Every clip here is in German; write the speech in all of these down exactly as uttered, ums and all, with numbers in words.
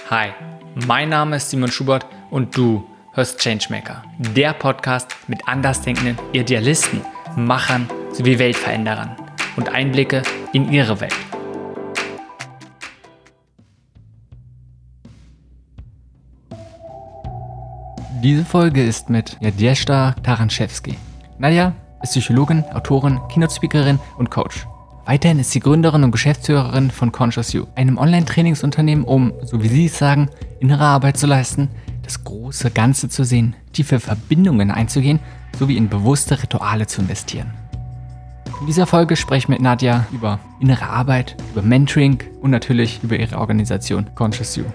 Hi, mein Name ist Simon Schubert und du hörst Changemaker, der Podcast mit andersdenkenden Idealisten, Machern sowie Weltveränderern und Einblicke in ihre Welt. Diese Folge ist mit Nadezhda Taranschewski. Nadja ist Psychologin, Autorin, Keynote-Speakerin und Coach. Weiterhin ist sie Gründerin und Geschäftsführerin von Conscious You, einem Online-Trainingsunternehmen, um, so wie sie es sagen, innere Arbeit zu leisten, das große Ganze zu sehen, tiefe Verbindungen einzugehen, sowie in bewusste Rituale zu investieren. In dieser Folge spreche ich mit Nadja über innere Arbeit, über Mentoring und natürlich über ihre Organisation Conscious You.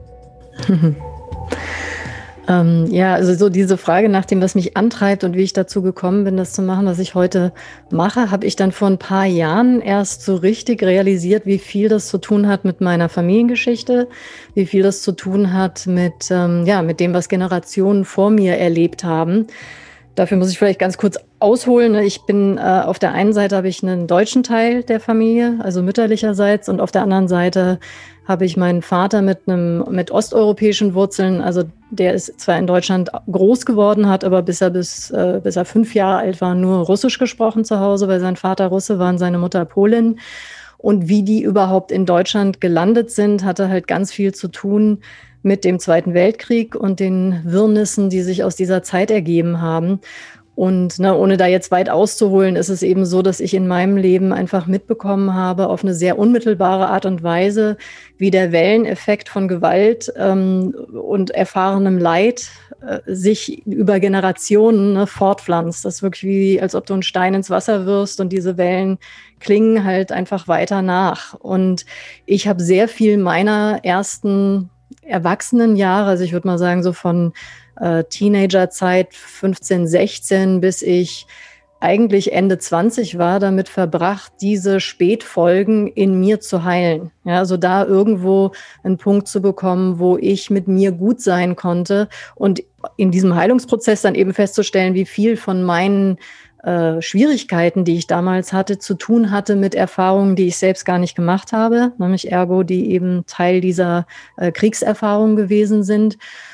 Ähm, ja, also so diese Frage nach dem, was mich antreibt und wie ich dazu gekommen bin, das zu machen, was ich heute mache, habe ich dann vor ein paar Jahren erst so richtig realisiert, wie viel das zu tun hat mit meiner Familiengeschichte, wie viel das zu tun hat mit, ähm, ja, mit dem, was Generationen vor mir erlebt haben. Dafür muss ich vielleicht ganz kurz ausholen. Ich bin äh, auf der einen Seite habe ich einen deutschen Teil der Familie, also mütterlicherseits, und auf der anderen Seite habe ich meinen Vater mit einem mit osteuropäischen Wurzeln. Also der ist zwar in Deutschland groß geworden, hat aber bis er bis äh, bis er fünf Jahre alt war nur Russisch gesprochen zu Hause, weil sein Vater Russe war und seine Mutter Polin. Und wie die überhaupt in Deutschland gelandet sind, hatte halt ganz viel zu tun mit dem Zweiten Weltkrieg und den Wirrnissen, die sich aus dieser Zeit ergeben haben. Und ne, ohne da jetzt weit auszuholen, ist es eben so, dass ich in meinem Leben einfach mitbekommen habe, auf eine sehr unmittelbare Art und Weise, wie der Welleneffekt von Gewalt ähm, und erfahrenem Leid äh, sich über Generationen ne, fortpflanzt. Das ist wirklich wie, als ob du einen Stein ins Wasser wirfst und diese Wellen klingen halt einfach weiter nach. Und ich habe sehr viel meiner ersten Erwachsenenjahre, also ich würde mal sagen so von äh, Teenagerzeit fünfzehn, sechzehn, bis ich eigentlich Ende zwanzig war, damit verbracht, diese Spätfolgen in mir zu heilen. Ja, also da irgendwo einen Punkt zu bekommen, wo ich mit mir gut sein konnte und in diesem Heilungsprozess dann eben festzustellen, wie viel von meinen Äh, Schwierigkeiten, die ich damals hatte, zu tun hatte mit Erfahrungen, die ich selbst gar nicht gemacht habe, nämlich ergo, die eben Teil dieser äh, Kriegserfahrung gewesen sind.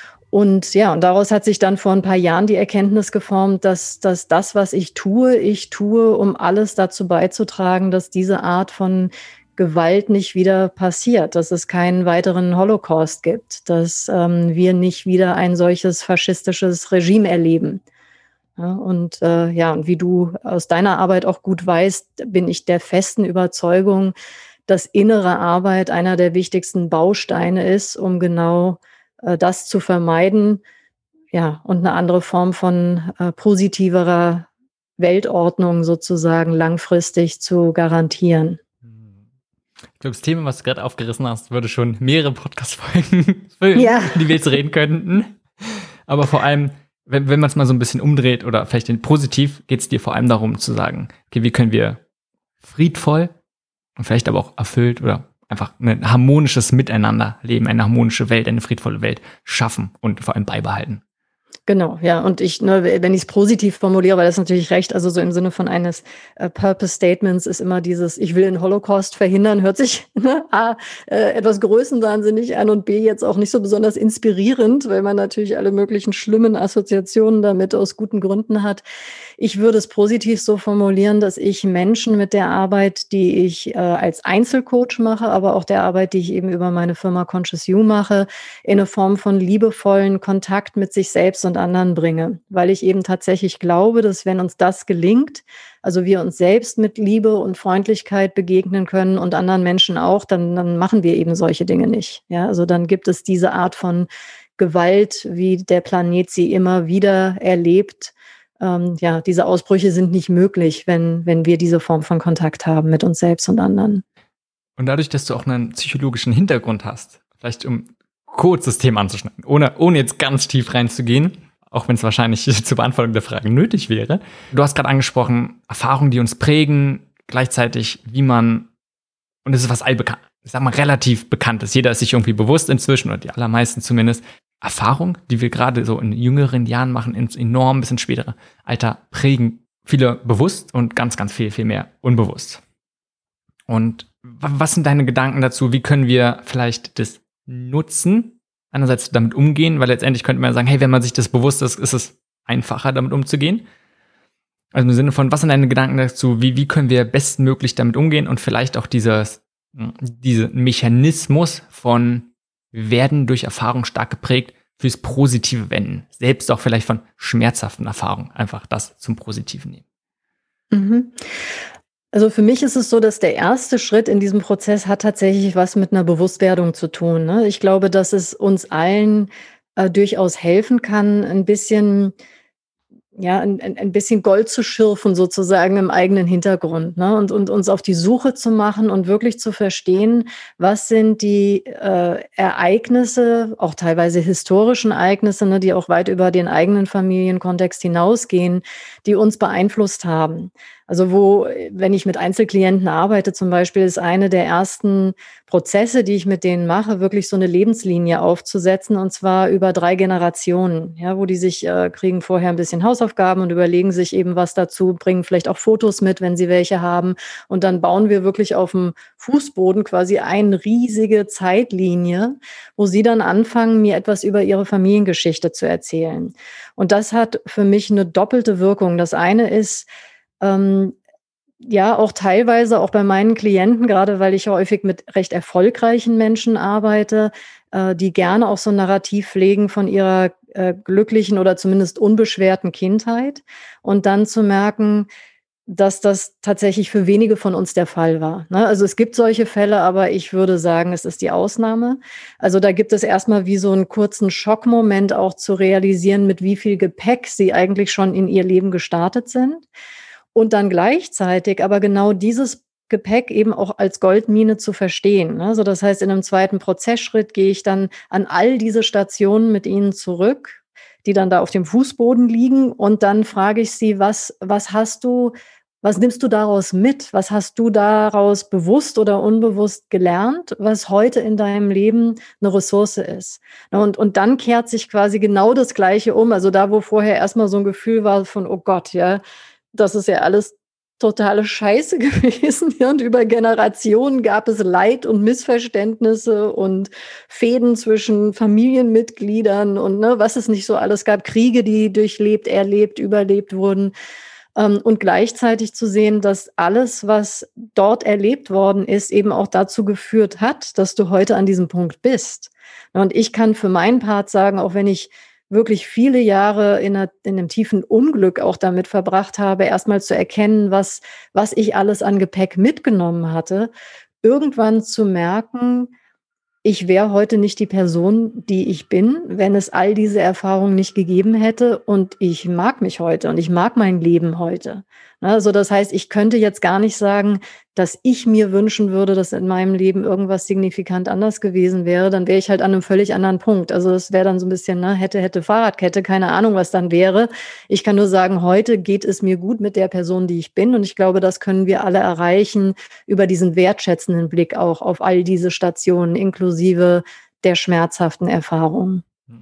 Und ja, und daraus hat sich dann vor ein paar Jahren die Erkenntnis geformt, dass, dass das, was ich tue, ich tue, um alles dazu beizutragen, dass diese Art von Gewalt nicht wieder passiert, dass es keinen weiteren Holocaust gibt, dass ähm, wir nicht wieder ein solches faschistisches Regime erleben. Ja, und äh, ja, und wie du aus deiner Arbeit auch gut weißt, bin ich der festen Überzeugung, dass innere Arbeit einer der wichtigsten Bausteine ist, um genau äh, das zu vermeiden, ja, und eine andere Form von äh, positiverer Weltordnung sozusagen langfristig zu garantieren. Ich glaube, das Thema, was du gerade aufgerissen hast, würde schon mehrere Podcast-Folgen füllen, ja, die wir jetzt reden könnten. Aber vor allem, wenn, wenn man es mal so ein bisschen umdreht oder vielleicht in positiv, geht es dir vor allem darum zu sagen, okay, wie können wir friedvoll und vielleicht aber auch erfüllt oder einfach ein harmonisches Miteinander leben, eine harmonische Welt, eine friedvolle Welt schaffen und vor allem beibehalten. Genau, ja, und ich, ne, wenn ich es positiv formuliere, weil das ist natürlich recht, also so im Sinne von eines äh, Purpose-Statements ist immer dieses, ich will den Holocaust verhindern, hört sich ne, A, äh, etwas größenwahnsinnig an und B, jetzt auch nicht so besonders inspirierend, weil man natürlich alle möglichen schlimmen Assoziationen damit aus guten Gründen hat. Ich würde es positiv so formulieren, dass ich Menschen mit der Arbeit, die ich äh, als Einzelcoach mache, aber auch der Arbeit, die ich eben über meine Firma Conscious You mache, in eine Form von liebevollen Kontakt mit sich selbst und anderen bringe, weil ich eben tatsächlich glaube, dass wenn uns das gelingt, also wir uns selbst mit Liebe und Freundlichkeit begegnen können und anderen Menschen auch, dann, dann machen wir eben solche Dinge nicht. Ja, also dann gibt es diese Art von Gewalt, wie der Planet sie immer wieder erlebt. Ähm, ja, diese Ausbrüche sind nicht möglich, wenn, wenn wir diese Form von Kontakt haben mit uns selbst und anderen. Und dadurch, dass du auch einen psychologischen Hintergrund hast, vielleicht um kurz das Thema anzuschneiden, ohne, ohne jetzt ganz tief reinzugehen, auch wenn es wahrscheinlich zur Beantwortung der Frage nötig wäre. Du hast gerade angesprochen, Erfahrungen, die uns prägen, gleichzeitig, wie man, und es ist was allbekannt, ich sag mal relativ Bekanntes, jeder ist sich irgendwie bewusst inzwischen, oder die allermeisten zumindest, Erfahrungen, die wir gerade so in jüngeren Jahren machen, ins enorm bisschen spätere Alter prägen viele bewusst und ganz, ganz viel, viel mehr unbewusst. Und was sind deine Gedanken dazu? Wie können wir vielleicht das nutzen, einerseits damit umgehen, weil letztendlich könnte man ja sagen, hey, wenn man sich das bewusst ist, ist es einfacher, damit umzugehen. Also im Sinne von, was sind deine Gedanken dazu, wie, wie können wir bestmöglich damit umgehen und vielleicht auch dieses, dieser Mechanismus von, wir werden durch Erfahrung stark geprägt, fürs Positive wenden. Selbst auch vielleicht von schmerzhaften Erfahrungen, einfach das zum Positiven nehmen. Mhm. Also für mich ist es so, dass der erste Schritt in diesem Prozess hat tatsächlich was mit einer Bewusstwerdung zu tun, ne? Ich glaube, dass es uns allen äh, durchaus helfen kann, ein bisschen ja, ein, ein ein bisschen Gold zu schürfen sozusagen im eigenen Hintergrund, ne? Und, und uns auf die Suche zu machen und wirklich zu verstehen, was sind die äh, Ereignisse, auch teilweise historischen Ereignisse, ne, die auch weit über den eigenen Familienkontext hinausgehen, die uns beeinflusst haben. Also wo, wenn ich mit Einzelklienten arbeite zum Beispiel, ist eine der ersten Prozesse, die ich mit denen mache, wirklich so eine Lebenslinie aufzusetzen, und zwar über drei Generationen, ja, wo die sich äh, kriegen vorher ein bisschen Hausaufgaben und überlegen sich eben was dazu, bringen vielleicht auch Fotos mit, wenn sie welche haben, und dann bauen wir wirklich auf dem Fußboden quasi eine riesige Zeitlinie, wo sie dann anfangen, mir etwas über ihre Familiengeschichte zu erzählen. Und das hat für mich eine doppelte Wirkung. Das eine ist, ähm, ja, auch teilweise auch bei meinen Klienten, gerade weil ich häufig mit recht erfolgreichen Menschen arbeite, äh, die gerne auch so ein Narrativ pflegen von ihrer äh, glücklichen oder zumindest unbeschwerten Kindheit, und dann zu merken, dass das tatsächlich für wenige von uns der Fall war, ne? Also es gibt solche Fälle, aber ich würde sagen, es ist die Ausnahme. Also da gibt es erstmal wie so einen kurzen Schockmoment auch zu realisieren, mit wie viel Gepäck sie eigentlich schon in ihr Leben gestartet sind. Und dann gleichzeitig aber genau dieses Gepäck eben auch als Goldmine zu verstehen, ne? Also das heißt, in einem zweiten Prozessschritt gehe ich dann an all diese Stationen mit ihnen zurück, die dann da auf dem Fußboden liegen, und dann frage ich sie: „Was was hast du was nimmst du daraus mit? Was hast du daraus bewusst oder unbewusst gelernt, was heute in deinem Leben eine Ressource ist?“ Ne, und und dann kehrt sich quasi genau das Gleiche um. Also da, wo vorher erstmal so ein Gefühl war von: „Oh Gott, ja, das ist ja alles totale Scheiße gewesen“, ja, und über Generationen gab es Leid und Missverständnisse und Fehden zwischen Familienmitgliedern und, ne, was es nicht so alles gab, Kriege, die durchlebt, erlebt, überlebt wurden. Ähm, und gleichzeitig zu sehen, dass alles, was dort erlebt worden ist, eben auch dazu geführt hat, dass du heute an diesem Punkt bist. Und ich kann für meinen Part sagen, auch wenn ich wirklich viele Jahre in 'ner in 'nem tiefen Unglück auch damit verbracht habe, erst mal zu erkennen, was was ich alles an Gepäck mitgenommen hatte, irgendwann zu merken, ich wäre heute nicht die Person, die ich bin, wenn es all diese Erfahrungen nicht gegeben hätte, und ich mag mich heute und ich mag mein Leben heute. Ne, also das heißt, ich könnte jetzt gar nicht sagen, dass ich mir wünschen würde, dass in meinem Leben irgendwas signifikant anders gewesen wäre. Dann wäre ich halt an einem völlig anderen Punkt. Also das wäre dann so ein bisschen, ne, hätte, hätte Fahrradkette, keine Ahnung, was dann wäre. Ich kann nur sagen, heute geht es mir gut mit der Person, die ich bin, und ich glaube, das können wir alle erreichen über diesen wertschätzenden Blick auch auf all diese Stationen inklusive der schmerzhaften Erfahrungen.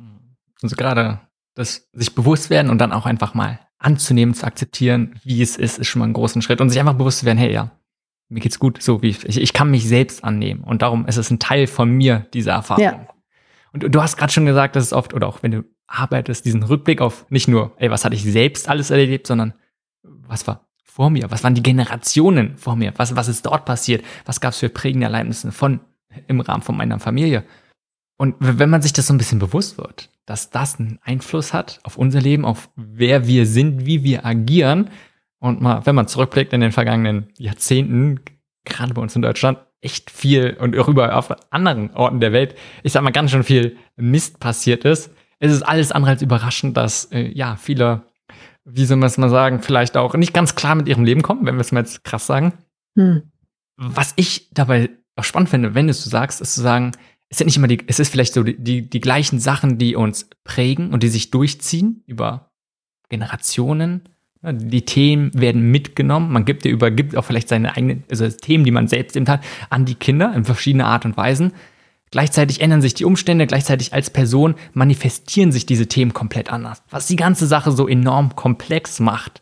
Also gerade das sich bewusst werden und dann auch einfach mal anzunehmen, zu akzeptieren, wie es ist, ist schon mal ein großen Schritt. Und sich einfach bewusst zu werden, hey, ja, mir geht's gut, so wie ich, ich kann mich selbst annehmen. Und darum ist es ein Teil von mir, diese Erfahrung. Ja. Und du, du hast gerade schon gesagt, dass es oft, oder auch wenn du arbeitest, diesen Rückblick auf nicht nur, ey, was hatte ich selbst alles erlebt, sondern was war vor mir? Was waren die Generationen vor mir? Was, was ist dort passiert? Was gab es für prägende Erlebnisse von, im Rahmen von meiner Familie? Und wenn man sich das so ein bisschen bewusst wird, dass das einen Einfluss hat auf unser Leben, auf wer wir sind, wie wir agieren, und mal, wenn man zurückblickt in den vergangenen Jahrzehnten, gerade bei uns in Deutschland, echt viel und auch überall auf anderen Orten der Welt, ich sag mal, ganz schön viel Mist passiert ist. Es ist alles andere als überraschend, dass äh, ja viele, wie soll man es mal sagen, vielleicht auch nicht ganz klar mit ihrem Leben kommen, wenn wir es mal jetzt krass sagen. Hm. Was ich dabei auch spannend finde, wenn du es so sagst, ist zu sagen, es sind nicht immer die, es ist vielleicht so die, die, die gleichen Sachen, die uns prägen und die sich durchziehen über Generationen. Die Themen werden mitgenommen. Man gibt dir übergibt auch vielleicht seine eigenen, also Themen, die man selbst eben hat, an die Kinder in verschiedener Art und Weisen. Gleichzeitig ändern sich die Umstände, gleichzeitig als Person manifestieren sich diese Themen komplett anders, was die ganze Sache so enorm komplex macht.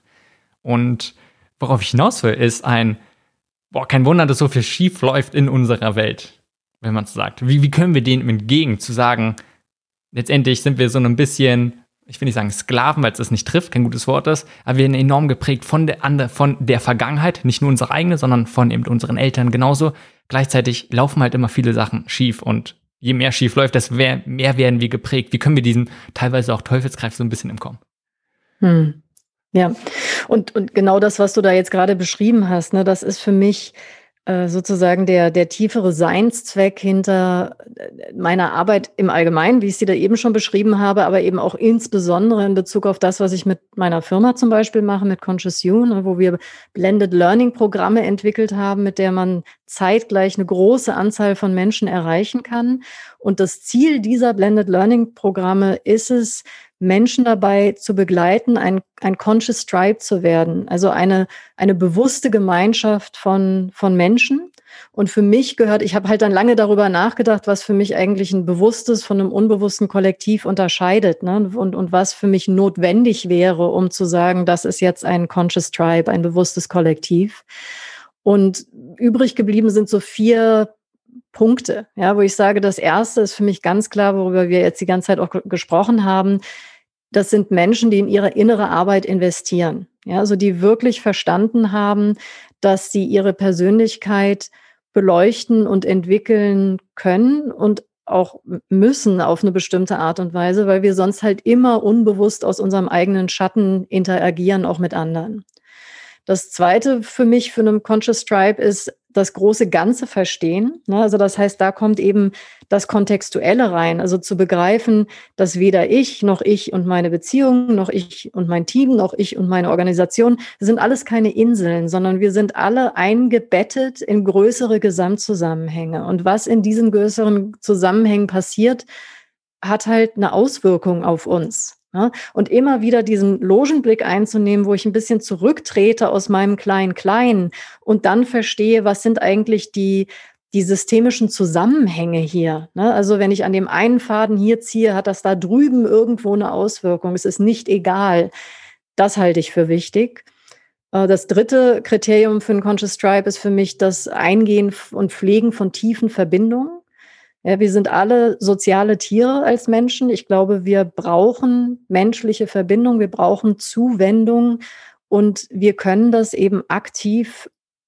Und worauf ich hinaus will, ist ein, boah, kein Wunder, dass so viel schief läuft in unserer Welt. wenn man es so sagt? Wie, wie können wir denen entgegen, zu sagen, letztendlich sind wir so ein bisschen, ich will nicht sagen Sklaven, weil es das nicht trifft, kein gutes Wort ist, aber wir sind enorm geprägt von der, andere, von der Vergangenheit, nicht nur unsere eigene, sondern von eben unseren Eltern genauso. Gleichzeitig laufen halt immer viele Sachen schief und je mehr schief läuft, desto mehr, mehr werden wir geprägt. Wie können wir diesem teilweise auch Teufelskreis so ein bisschen entkommen? Hm. Ja, und, und genau das, was du da jetzt gerade beschrieben hast, ne, das ist für mich äh, sozusagen der, der tiefere Seinszweck hinter meiner Arbeit im Allgemeinen, wie ich sie da eben schon beschrieben habe, aber eben auch insbesondere in Bezug auf das, was ich mit meiner Firma zum Beispiel mache, mit Conscious You, ne, wo wir Blended Learning Programme entwickelt haben, mit der man zeitgleich eine große Anzahl von Menschen erreichen kann. Und das Ziel dieser Blended Learning Programme ist es, Menschen dabei zu begleiten, ein, ein Conscious Tribe zu werden, also eine, eine bewusste Gemeinschaft von, von Menschen. Und für mich gehört, ich habe halt dann lange darüber nachgedacht, was für mich eigentlich ein bewusstes von einem unbewussten Kollektiv unterscheidet, ne? und, und was für mich notwendig wäre, um zu sagen, das ist jetzt ein Conscious Tribe, ein bewusstes Kollektiv. Und übrig geblieben sind so vier Punkte, ja, wo ich sage, das erste ist für mich ganz klar, worüber wir jetzt die ganze Zeit auch g- gesprochen haben. Das sind Menschen, die in ihre innere Arbeit investieren. Ja, also die wirklich verstanden haben, dass sie ihre Persönlichkeit beleuchten und entwickeln können und auch müssen auf eine bestimmte Art und Weise, weil wir sonst halt immer unbewusst aus unserem eigenen Schatten interagieren, auch mit anderen. Das Zweite für mich für einen Conscious Tribe ist das große Ganze verstehen. Ne? Also das heißt, da kommt eben das Kontextuelle rein. Also zu begreifen, dass weder ich noch ich und meine Beziehungen, noch ich und mein Team, noch ich und meine Organisation sind alles keine Inseln, sondern wir sind alle eingebettet in größere Gesamtzusammenhänge. Und was in diesen größeren Zusammenhängen passiert, hat halt eine Auswirkung auf uns. Ne? Und immer wieder diesen Logenblick einzunehmen, wo ich ein bisschen zurücktrete aus meinem Klein-Klein und dann verstehe, was sind eigentlich die, die systemischen Zusammenhänge hier. Ne? Also wenn ich an dem einen Faden hier ziehe, hat das da drüben irgendwo eine Auswirkung. Es ist nicht egal. Das halte ich für wichtig. Äh, Das dritte Kriterium für ein Conscious Tribe ist für mich das Eingehen und Pflegen von tiefen Verbindungen. Ja, wir sind alle soziale Tiere als Menschen. Ich glaube, wir brauchen menschliche Verbindung, wir brauchen Zuwendung und wir können das eben aktiv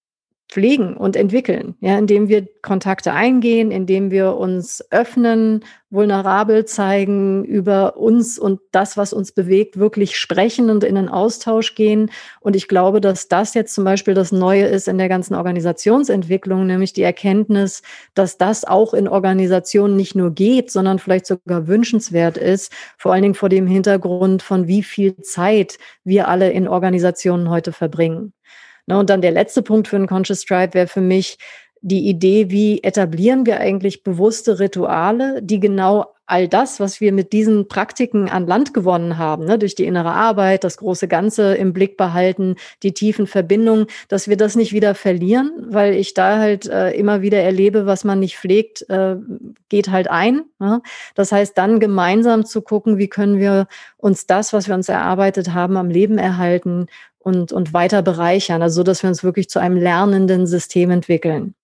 pflegen und entwickeln, ja, indem wir Kontakte eingehen, indem wir uns öffnen, vulnerabel zeigen, über uns und das, was uns bewegt, wirklich sprechen und in den Austausch gehen. Und ich glaube, dass das jetzt zum Beispiel das Neue ist in der ganzen Organisationsentwicklung, nämlich die Erkenntnis, dass das auch in Organisationen nicht nur geht, sondern vielleicht sogar wünschenswert ist, vor allen Dingen vor dem Hintergrund von wie viel Zeit wir alle in Organisationen heute verbringen. Na, und dann der letzte Punkt für einen Conscious Tribe wäre für mich die Idee, wie etablieren wir eigentlich bewusste Rituale, die genau all das, was wir mit diesen Praktiken an Land gewonnen haben, ne, durch die innere Arbeit, das große Ganze im Blick behalten, die tiefen Verbindungen, dass wir das nicht wieder verlieren, weil ich da halt äh, immer wieder erlebe, was man nicht pflegt, äh, geht halt ein. Ne? Das heißt, dann gemeinsam zu gucken, wie können wir uns das, was wir uns erarbeitet haben, am Leben erhalten und, und weiter bereichern, also so, dass wir uns wirklich zu einem lernenden System entwickeln.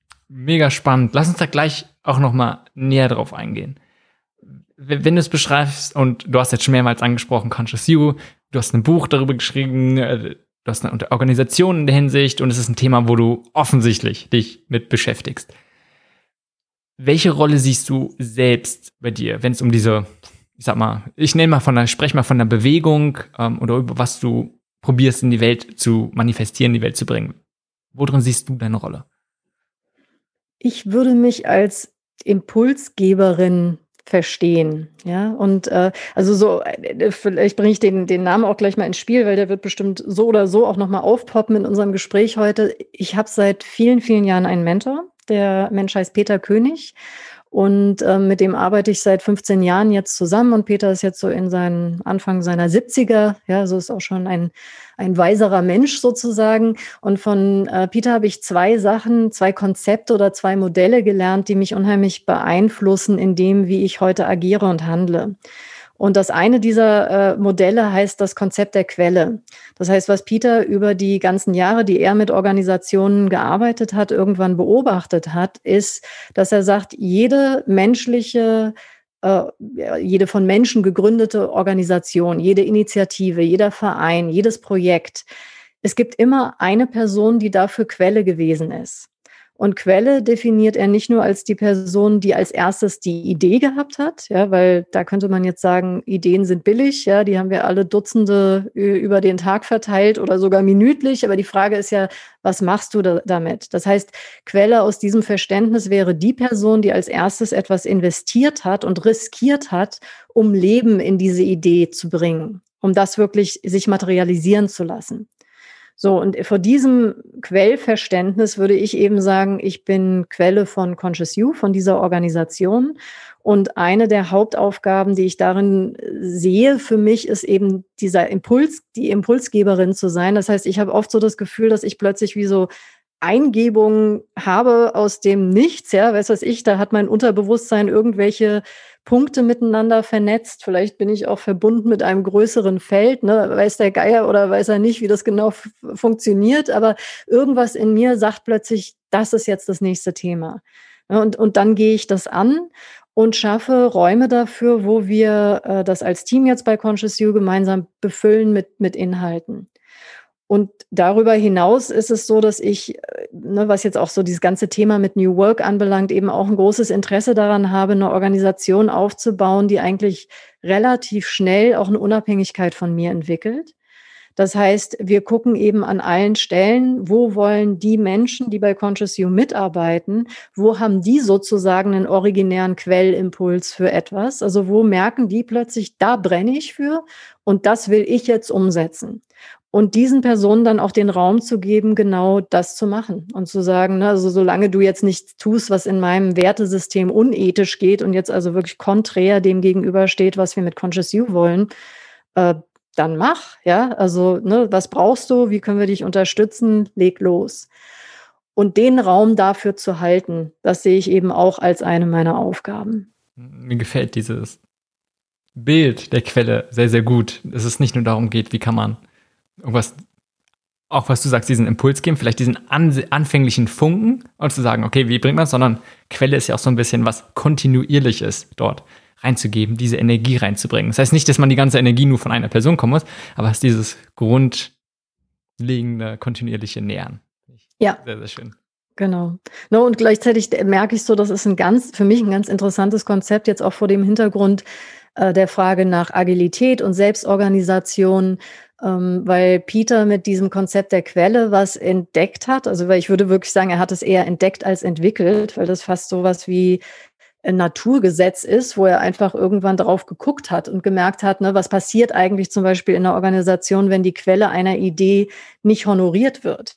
Mega spannend. Lass uns da gleich auch noch mal näher drauf eingehen. Wenn du es beschreibst, und du hast jetzt schon mehrmals angesprochen, Conscious You, du hast ein Buch darüber geschrieben, du hast eine Organisation in der Hinsicht und es ist ein Thema, wo du offensichtlich dich mit beschäftigst. Welche Rolle siehst du selbst bei dir, wenn es um diese, ich sag mal, ich nenne mal von der, spreche mal von der Bewegung ähm, oder über was du probierst in die Welt zu manifestieren, in die Welt zu bringen. Worin siehst du deine Rolle? Ich würde mich als Impulsgeberin verstehen, ja, und äh, also so, äh, vielleicht bringe ich den, den Namen auch gleich mal ins Spiel, weil der wird bestimmt so oder so auch nochmal aufpoppen in unserem Gespräch heute. Ich habe seit vielen, vielen Jahren einen Mentor, der Mensch heißt Peter König. Und ähm, mit dem arbeite ich seit fünfzehn Jahren jetzt zusammen. Und Peter ist jetzt so in seinen Anfang seiner siebziger. Ja, so ist auch schon ein, ein weiserer Mensch sozusagen. Und von äh, Peter habe ich zwei Sachen, zwei Konzepte oder zwei Modelle gelernt, die mich unheimlich beeinflussen in dem, wie ich heute agiere und handle. Und das eine dieser äh, Modelle heißt das Konzept der Quelle. Das heißt, was Peter über die ganzen Jahre, die er mit Organisationen gearbeitet hat, irgendwann beobachtet hat, ist, dass er sagt, jede menschliche, äh, jede von Menschen gegründete Organisation, jede Initiative, jeder Verein, jedes Projekt, es gibt immer eine Person, die dafür Quelle gewesen ist. Und Quelle definiert er nicht nur als die Person, die als erstes die Idee gehabt hat, ja, weil da könnte man jetzt sagen, Ideen sind billig, ja, die haben wir alle Dutzende über den Tag verteilt oder sogar minütlich. Aber die Frage ist ja, was machst du da damit? Das heißt, Quelle aus diesem Verständnis wäre die Person, die als erstes etwas investiert hat und riskiert hat, um Leben in diese Idee zu bringen, um das wirklich sich materialisieren zu lassen. So, und vor diesem Quellverständnis würde ich eben sagen, ich bin Quelle von Conscious You, von dieser Organisation. Und eine der Hauptaufgaben, die ich darin sehe für mich, ist eben dieser Impuls, die Impulsgeberin zu sein. Das heißt, ich habe oft so das Gefühl, dass ich plötzlich wie so Eingebungen habe aus dem Nichts, ja, weiß was ich, da hat mein Unterbewusstsein irgendwelche Punkte miteinander vernetzt. Vielleicht bin ich auch verbunden mit einem größeren Feld, ne? Weiß der Geier oder weiß er nicht, wie das genau f- funktioniert, aber irgendwas in mir sagt plötzlich, das ist jetzt das nächste Thema. Ja, Und, und dann gehe ich das an und schaffe Räume dafür, wo wir äh, das als Team jetzt bei Conscious You gemeinsam befüllen mit, mit Inhalten. Und darüber hinaus ist es so, dass ich, ne, was jetzt auch so dieses ganze Thema mit New Work anbelangt, eben auch ein großes Interesse daran habe, eine Organisation aufzubauen, die eigentlich relativ schnell auch eine Unabhängigkeit von mir entwickelt. Das heißt, wir gucken eben an allen Stellen, wo wollen die Menschen, die bei Conscious You mitarbeiten, wo haben die sozusagen einen originären Quellimpuls für etwas? Also wo merken die plötzlich, da brenne ich für und das will ich jetzt umsetzen. Und diesen Personen dann auch den Raum zu geben, genau das zu machen und zu sagen, ne, also solange du jetzt nichts tust, was in meinem Wertesystem unethisch geht und jetzt also wirklich konträr dem gegenübersteht, was wir mit Conscious You wollen, äh, dann mach, ja, also ne, was brauchst du, wie können wir dich unterstützen, leg los. Und den Raum dafür zu halten, das sehe ich eben auch als eine meiner Aufgaben. Mir gefällt dieses Bild der Quelle sehr, sehr gut. Dass es nicht nur darum geht, wie kann man irgendwas, auch was du sagst, diesen Impuls geben, vielleicht diesen an, anfänglichen Funken und zu sagen, okay, wie bringt man es, sondern Quelle ist ja auch so ein bisschen was Kontinuierliches dort reinzugeben, diese Energie reinzubringen. Das heißt nicht, dass man die ganze Energie nur von einer Person kommen muss, aber es ist dieses grundlegende, kontinuierliche Nähern. Ja. Sehr, sehr schön. Genau. No, und gleichzeitig merke ich so, das ist ein ganz, für mich ein ganz interessantes Konzept, jetzt auch vor dem Hintergrund äh, der Frage nach Agilität und Selbstorganisation, ähm, weil Peter mit diesem Konzept der Quelle was entdeckt hat. Also, weil ich würde wirklich sagen, er hat es eher entdeckt als entwickelt, weil das fast so was wie ein Naturgesetz ist, wo er einfach irgendwann drauf geguckt hat und gemerkt hat, ne, was passiert eigentlich zum Beispiel in einer Organisation, wenn die Quelle einer Idee nicht honoriert wird.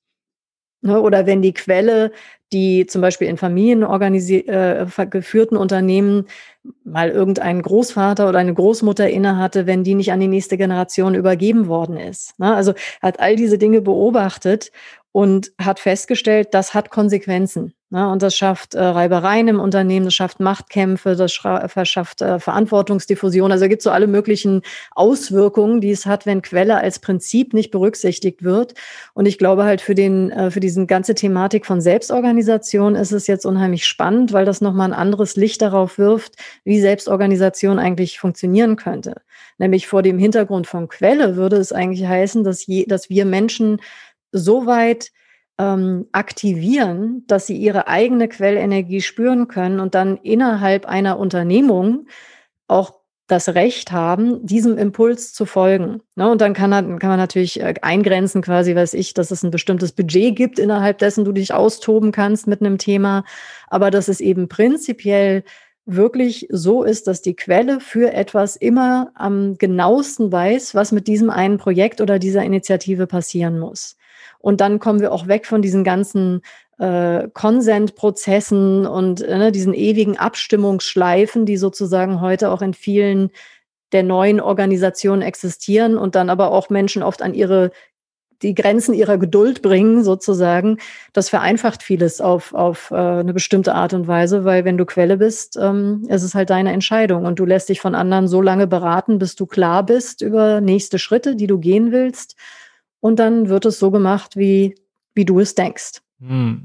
Ne, oder wenn die Quelle, die zum Beispiel in familienorganisi- äh, geführten Unternehmen mal irgendeinen Großvater oder eine Großmutter innehatte, wenn die nicht an die nächste Generation übergeben worden ist. Ne, also hat all diese Dinge beobachtet und hat festgestellt, das hat Konsequenzen. Ne, und das schafft äh, Reibereien im Unternehmen, das schafft Machtkämpfe, das schra- verschafft äh, Verantwortungsdiffusion. Also gibt es so alle möglichen Auswirkungen, die es hat, wenn Quelle als Prinzip nicht berücksichtigt wird. Und ich glaube halt für den, äh, für diesen ganze Thematik von Selbstorganisation ist es jetzt unheimlich spannend, weil das nochmal ein anderes Licht darauf wirft, wie Selbstorganisation eigentlich funktionieren könnte. Nämlich vor dem Hintergrund von Quelle würde es eigentlich heißen, dass, je, dass wir Menschen so weit ähm, aktivieren, dass sie ihre eigene Quellenergie spüren können und dann innerhalb einer Unternehmung auch das Recht haben, diesem Impuls zu folgen. Ne? Und dann kann, kann man natürlich eingrenzen, quasi, weiß ich, dass es ein bestimmtes Budget gibt, innerhalb dessen du dich austoben kannst mit einem Thema, aber dass es eben prinzipiell wirklich so ist, dass die Quelle für etwas immer am genauesten weiß, was mit diesem einen Projekt oder dieser Initiative passieren muss. Und dann kommen wir auch weg von diesen ganzen äh, Consent-Prozessen und äh, diesen ewigen Abstimmungsschleifen, die sozusagen heute auch in vielen der neuen Organisationen existieren und dann aber auch Menschen oft an ihre die Grenzen ihrer Geduld bringen, sozusagen. Das vereinfacht vieles auf, auf äh, eine bestimmte Art und Weise, weil wenn du Quelle bist, ähm, es ist halt deine Entscheidung und du lässt dich von anderen so lange beraten, bis du klar bist über nächste Schritte, die du gehen willst. Und dann wird es so gemacht, wie, wie du es denkst. Hm.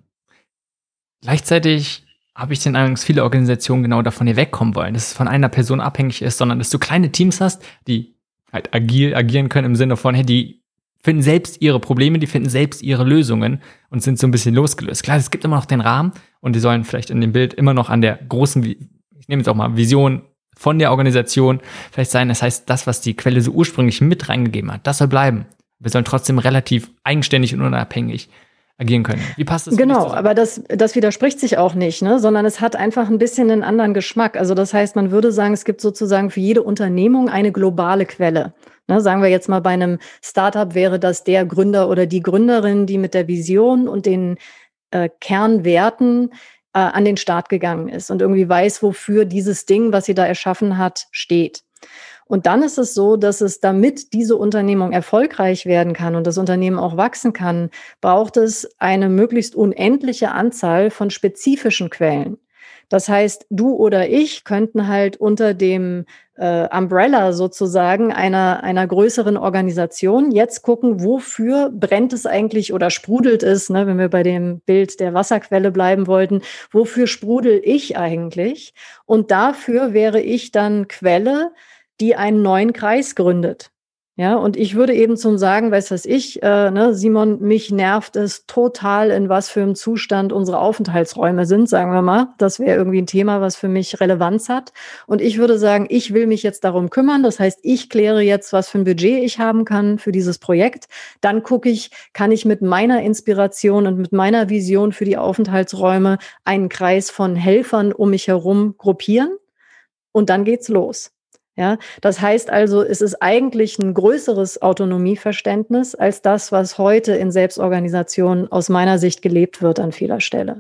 Gleichzeitig habe ich den Eindruck, dass viele Organisationen genau davon hier wegkommen wollen, dass es von einer Person abhängig ist, sondern dass du kleine Teams hast, die halt agil agieren können im Sinne von, hey, die finden selbst ihre Probleme, die finden selbst ihre Lösungen und sind so ein bisschen losgelöst. Klar, es gibt immer noch den Rahmen und die sollen vielleicht in dem Bild immer noch an der großen, ich nehme jetzt auch mal Vision von der Organisation vielleicht sein. Das heißt, das, was die Quelle so ursprünglich mit reingegeben hat, das soll bleiben. Wir sollen trotzdem relativ eigenständig und unabhängig agieren können. Wie passt das? Genau, aber das, das widerspricht sich auch nicht, ne? Sondern es hat einfach ein bisschen einen anderen Geschmack. Also das heißt, man würde sagen, es gibt sozusagen für jede Unternehmung eine globale Quelle. Ne, sagen wir jetzt mal, bei einem Startup wäre das der Gründer oder die Gründerin, die mit der Vision und den äh, Kernwerten äh, an den Start gegangen ist und irgendwie weiß, wofür dieses Ding, was sie da erschaffen hat, steht. Und dann ist es so, dass es, damit diese Unternehmung erfolgreich werden kann und das Unternehmen auch wachsen kann, braucht es eine möglichst unendliche Anzahl von spezifischen Quellen. Das heißt, du oder ich könnten halt unter dem äh, Umbrella sozusagen einer, einer größeren Organisation jetzt gucken, wofür brennt es eigentlich oder sprudelt es, ne, wenn wir bei dem Bild der Wasserquelle bleiben wollten, wofür sprudel ich eigentlich? Und dafür wäre ich dann Quelle, die einen neuen Kreis gründet. Ja, und ich würde eben zum Sagen, weißt was ich, äh, ne, Simon, mich nervt es total, in was für einem Zustand unsere Aufenthaltsräume sind, sagen wir mal. Das wäre irgendwie ein Thema, was für mich Relevanz hat. Und ich würde sagen, ich will mich jetzt darum kümmern. Das heißt, ich kläre jetzt, was für ein Budget ich haben kann für dieses Projekt. Dann gucke ich, kann ich mit meiner Inspiration und mit meiner Vision für die Aufenthaltsräume einen Kreis von Helfern um mich herum gruppieren? Und dann geht's los. Ja, das heißt also, es ist eigentlich ein größeres Autonomieverständnis als das, was heute in Selbstorganisationen aus meiner Sicht gelebt wird an vieler Stelle.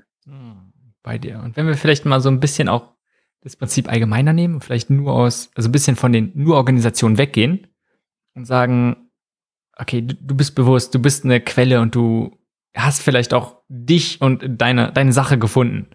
Bei dir. Und wenn wir vielleicht mal so ein bisschen auch das Prinzip allgemeiner nehmen und vielleicht nur aus, also ein bisschen von den nur Organisationen weggehen und sagen, okay, du, du bist bewusst, du bist eine Quelle und du hast vielleicht auch dich und deine, deine Sache gefunden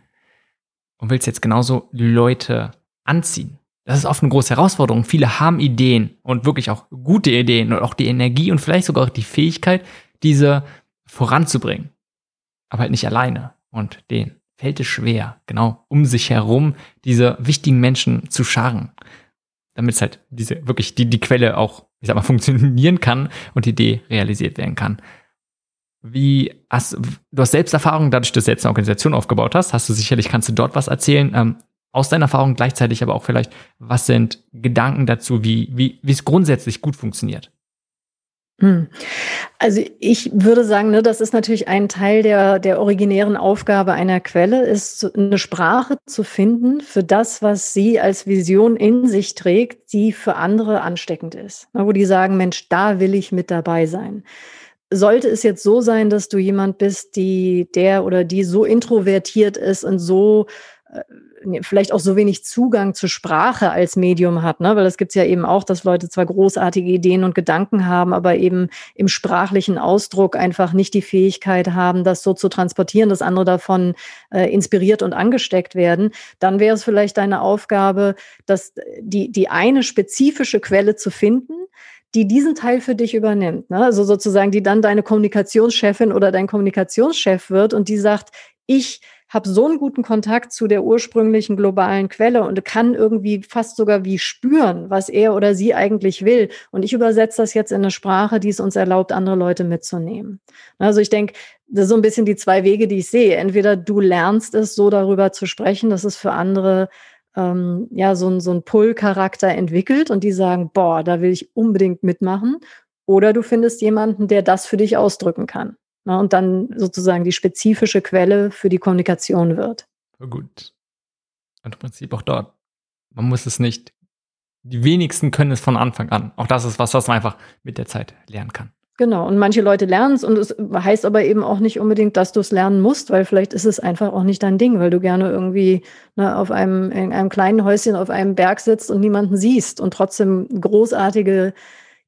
und willst jetzt genauso Leute anziehen. Das ist oft eine große Herausforderung. Viele haben Ideen und wirklich auch gute Ideen und auch die Energie und vielleicht sogar auch die Fähigkeit, diese voranzubringen. Aber halt nicht alleine. Und denen fällt es schwer, genau um sich herum diese wichtigen Menschen zu scharen. Damit es halt diese wirklich die, die Quelle auch, ich sag mal, funktionieren kann und die Idee realisiert werden kann. Wie hast du hast Selbsterfahrung, dadurch, dass du jetzt eine Organisation aufgebaut hast, hast du sicherlich, kannst du dort was erzählen. Ähm, aus deiner Erfahrung gleichzeitig aber auch vielleicht, was sind Gedanken dazu, wie, wie, wie es grundsätzlich gut funktioniert? Also ich würde sagen, ne, das ist natürlich ein Teil der, der originären Aufgabe einer Quelle, ist eine Sprache zu finden für das, was sie als Vision in sich trägt, die für andere ansteckend ist. Wo die sagen, Mensch, da will ich mit dabei sein. Sollte es jetzt so sein, dass du jemand bist, die der oder die so introvertiert ist und so vielleicht auch so wenig Zugang zur Sprache als Medium hat, ne? Weil das gibt's ja eben auch, dass Leute zwar großartige Ideen und Gedanken haben, aber eben im sprachlichen Ausdruck einfach nicht die Fähigkeit haben, das so zu transportieren, dass andere davon äh, inspiriert und angesteckt werden. Dann wäre es vielleicht deine Aufgabe, dass die, die eine spezifische Quelle zu finden, die diesen Teil für dich übernimmt, ne? Also sozusagen, die dann deine Kommunikationschefin oder dein Kommunikationschef wird und die sagt, ich habe so einen guten Kontakt zu der ursprünglichen globalen Quelle und kann irgendwie fast sogar wie spüren, was er oder sie eigentlich will. Und ich übersetze das jetzt in eine Sprache, die es uns erlaubt, andere Leute mitzunehmen. Also ich denke, das sind so ein bisschen die zwei Wege, die ich sehe. Entweder du lernst es, so darüber zu sprechen, dass es für andere ähm, ja so ein, so ein Pull-Charakter entwickelt und die sagen, boah, da will ich unbedingt mitmachen. Oder du findest jemanden, der das für dich ausdrücken kann. Und dann sozusagen die spezifische Quelle für die Kommunikation wird. Gut. Und im Prinzip auch dort. Man muss es nicht, die wenigsten können es von Anfang an. Auch das ist was, was man einfach mit der Zeit lernen kann. Genau, und manche Leute lernen es und es heißt aber eben auch nicht unbedingt, dass du es lernen musst, weil vielleicht ist es einfach auch nicht dein Ding, weil du gerne irgendwie ne, auf einem, in einem kleinen Häuschen auf einem Berg sitzt und niemanden siehst und trotzdem großartige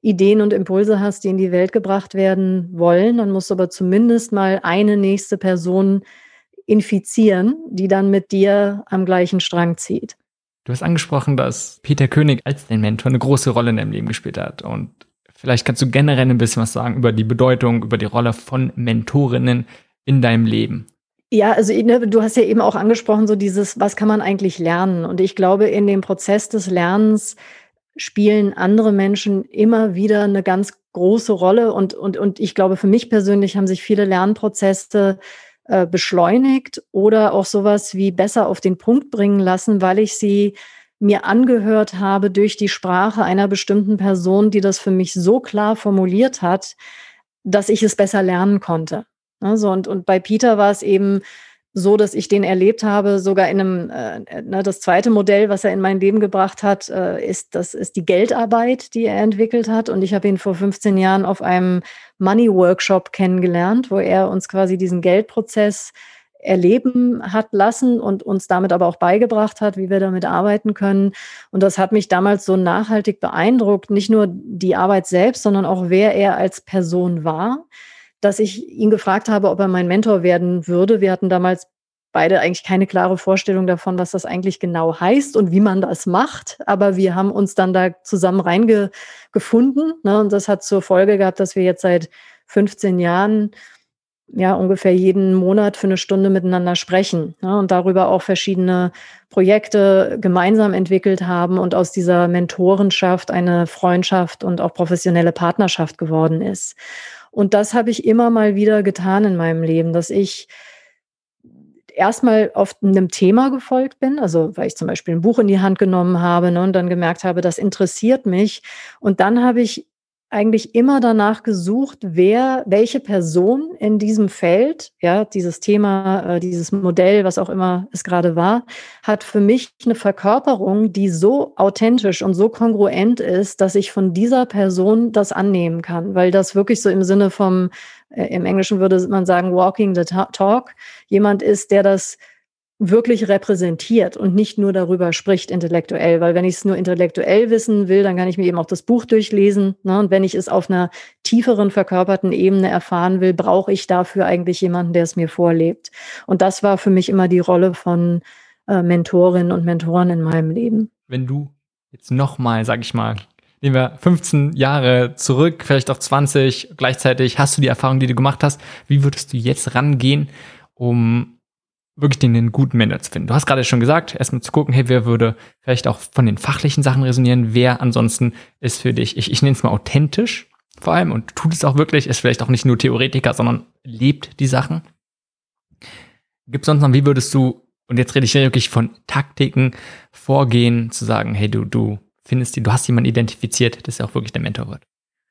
Ideen und Impulse hast, die in die Welt gebracht werden wollen, dann musst du aber zumindest mal eine nächste Person infizieren, die dann mit dir am gleichen Strang zieht. Du hast angesprochen, dass Peter König als dein Mentor eine große Rolle in deinem Leben gespielt hat. Und vielleicht kannst du generell ein bisschen was sagen über die Bedeutung, über die Rolle von Mentorinnen in deinem Leben. Ja, also ne, du hast ja eben auch angesprochen, so dieses, was kann man eigentlich lernen? Und ich glaube, in dem Prozess des Lernens spielen andere Menschen immer wieder eine ganz große Rolle. Und, und, und ich glaube, für mich persönlich haben sich viele Lernprozesse äh, beschleunigt oder auch sowas wie besser auf den Punkt bringen lassen, weil ich sie mir angehört habe durch die Sprache einer bestimmten Person, die das für mich so klar formuliert hat, dass ich es besser lernen konnte. Also und, und bei Peter war es eben so, dass ich den erlebt habe, sogar in einem, äh, ne, das zweite Modell, was er in mein Leben gebracht hat, äh, ist, das ist die Geldarbeit, die er entwickelt hat. Und ich habe ihn vor fünfzehn Jahren auf einem Money-Workshop kennengelernt, wo er uns quasi diesen Geldprozess erleben hat lassen und uns damit aber auch beigebracht hat, wie wir damit arbeiten können. Und das hat mich damals so nachhaltig beeindruckt, nicht nur die Arbeit selbst, sondern auch wer er als Person war, dass ich ihn gefragt habe, ob er mein Mentor werden würde. Wir hatten damals beide eigentlich keine klare Vorstellung davon, was das eigentlich genau heißt und wie man das macht. Aber wir haben uns dann da zusammen reingefunden. Ne? Und das hat zur Folge gehabt, dass wir jetzt seit fünfzehn Jahren ja ungefähr jeden Monat für eine Stunde miteinander sprechen, ne? Und darüber auch verschiedene Projekte gemeinsam entwickelt haben und aus dieser Mentorenschaft eine Freundschaft und auch professionelle Partnerschaft geworden ist. Und das habe ich immer mal wieder getan in meinem Leben, dass ich erstmal auf einem Thema gefolgt bin, also weil ich zum Beispiel ein Buch in die Hand genommen habe, ne, und dann gemerkt habe, das interessiert mich. Und dann habe ich eigentlich immer danach gesucht, wer, welche Person in diesem Feld, ja, dieses Thema, äh, dieses Modell, was auch immer es gerade war, hat für mich eine Verkörperung, die so authentisch und so kongruent ist, dass ich von dieser Person das annehmen kann, weil das wirklich so im Sinne vom, äh, im Englischen würde man sagen, walking the talk, jemand ist, der das wirklich repräsentiert und nicht nur darüber spricht intellektuell, weil wenn ich es nur intellektuell wissen will, dann kann ich mir eben auch das Buch durchlesen, ne? Und wenn ich es auf einer tieferen, verkörperten Ebene erfahren will, brauche ich dafür eigentlich jemanden, der es mir vorlebt. Und das war für mich immer die Rolle von äh, Mentorinnen und Mentoren in meinem Leben. Wenn du jetzt nochmal, sag ich mal, nehmen wir fünfzehn Jahre zurück, vielleicht auch zwanzig, gleichzeitig hast du die Erfahrung, die du gemacht hast, wie würdest du jetzt rangehen, um wirklich den, den guten Mentor zu finden? Du hast gerade schon gesagt, erstmal zu gucken, hey, wer würde vielleicht auch von den fachlichen Sachen resonieren, wer ansonsten ist für dich, ich, ich nenne es mal authentisch vor allem und tut es auch wirklich, ist vielleicht auch nicht nur Theoretiker, sondern lebt die Sachen. Gibt es sonst noch, wie würdest du, und jetzt rede ich wirklich von Taktiken, vorgehen, zu sagen, hey, du, du findest die, du hast jemanden identifiziert, dass er auch wirklich der Mentor wird?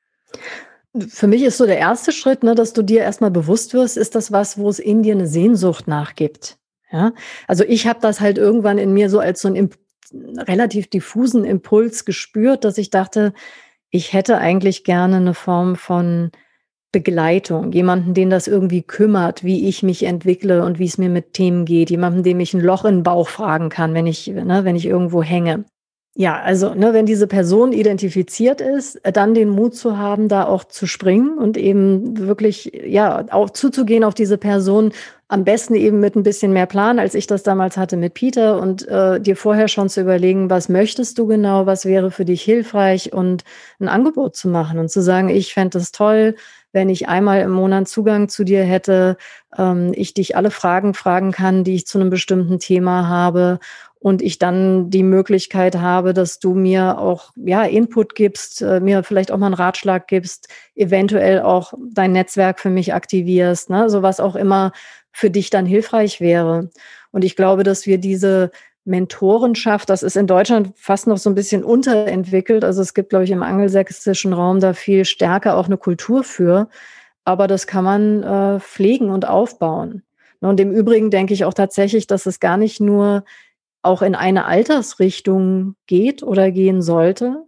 Für mich ist so der erste Schritt, ne, dass du dir erstmal bewusst wirst, ist das was, wo es in dir eine Sehnsucht nachgibt. Ja? Also ich habe das halt irgendwann in mir so als so einen Imp- relativ diffusen Impuls gespürt, dass ich dachte, ich hätte eigentlich gerne eine Form von Begleitung, jemanden, den das irgendwie kümmert, wie ich mich entwickle und wie es mir mit Themen geht, jemanden, dem ich ein Loch in den Bauch fragen kann, wenn ich, ne, wenn ich irgendwo hänge. Ja, also, ne, wenn diese Person identifiziert ist, dann den Mut zu haben, da auch zu springen und eben wirklich, ja, auch zuzugehen auf diese Person, am besten eben mit ein bisschen mehr Plan, als ich das damals hatte mit Peter und äh, dir vorher schon zu überlegen, was möchtest du genau, was wäre für dich hilfreich und ein Angebot zu machen und zu sagen, ich fände es toll, wenn ich einmal im Monat Zugang zu dir hätte, ähm, ich dich alle Fragen fragen kann, die ich zu einem bestimmten Thema habe und ich dann die Möglichkeit habe, dass du mir auch ja Input gibst, äh, mir vielleicht auch mal einen Ratschlag gibst, eventuell auch dein Netzwerk für mich aktivierst, ne, so was auch immer für dich dann hilfreich wäre. Und ich glaube, dass wir diese Mentorenschaft, das ist in Deutschland fast noch so ein bisschen unterentwickelt. Also es gibt, glaube ich, im angelsächsischen Raum da viel stärker auch eine Kultur für. Aber das kann man äh, pflegen und aufbauen. Und im Übrigen denke ich auch tatsächlich, dass es gar nicht nur auch in eine Altersrichtung geht oder gehen sollte,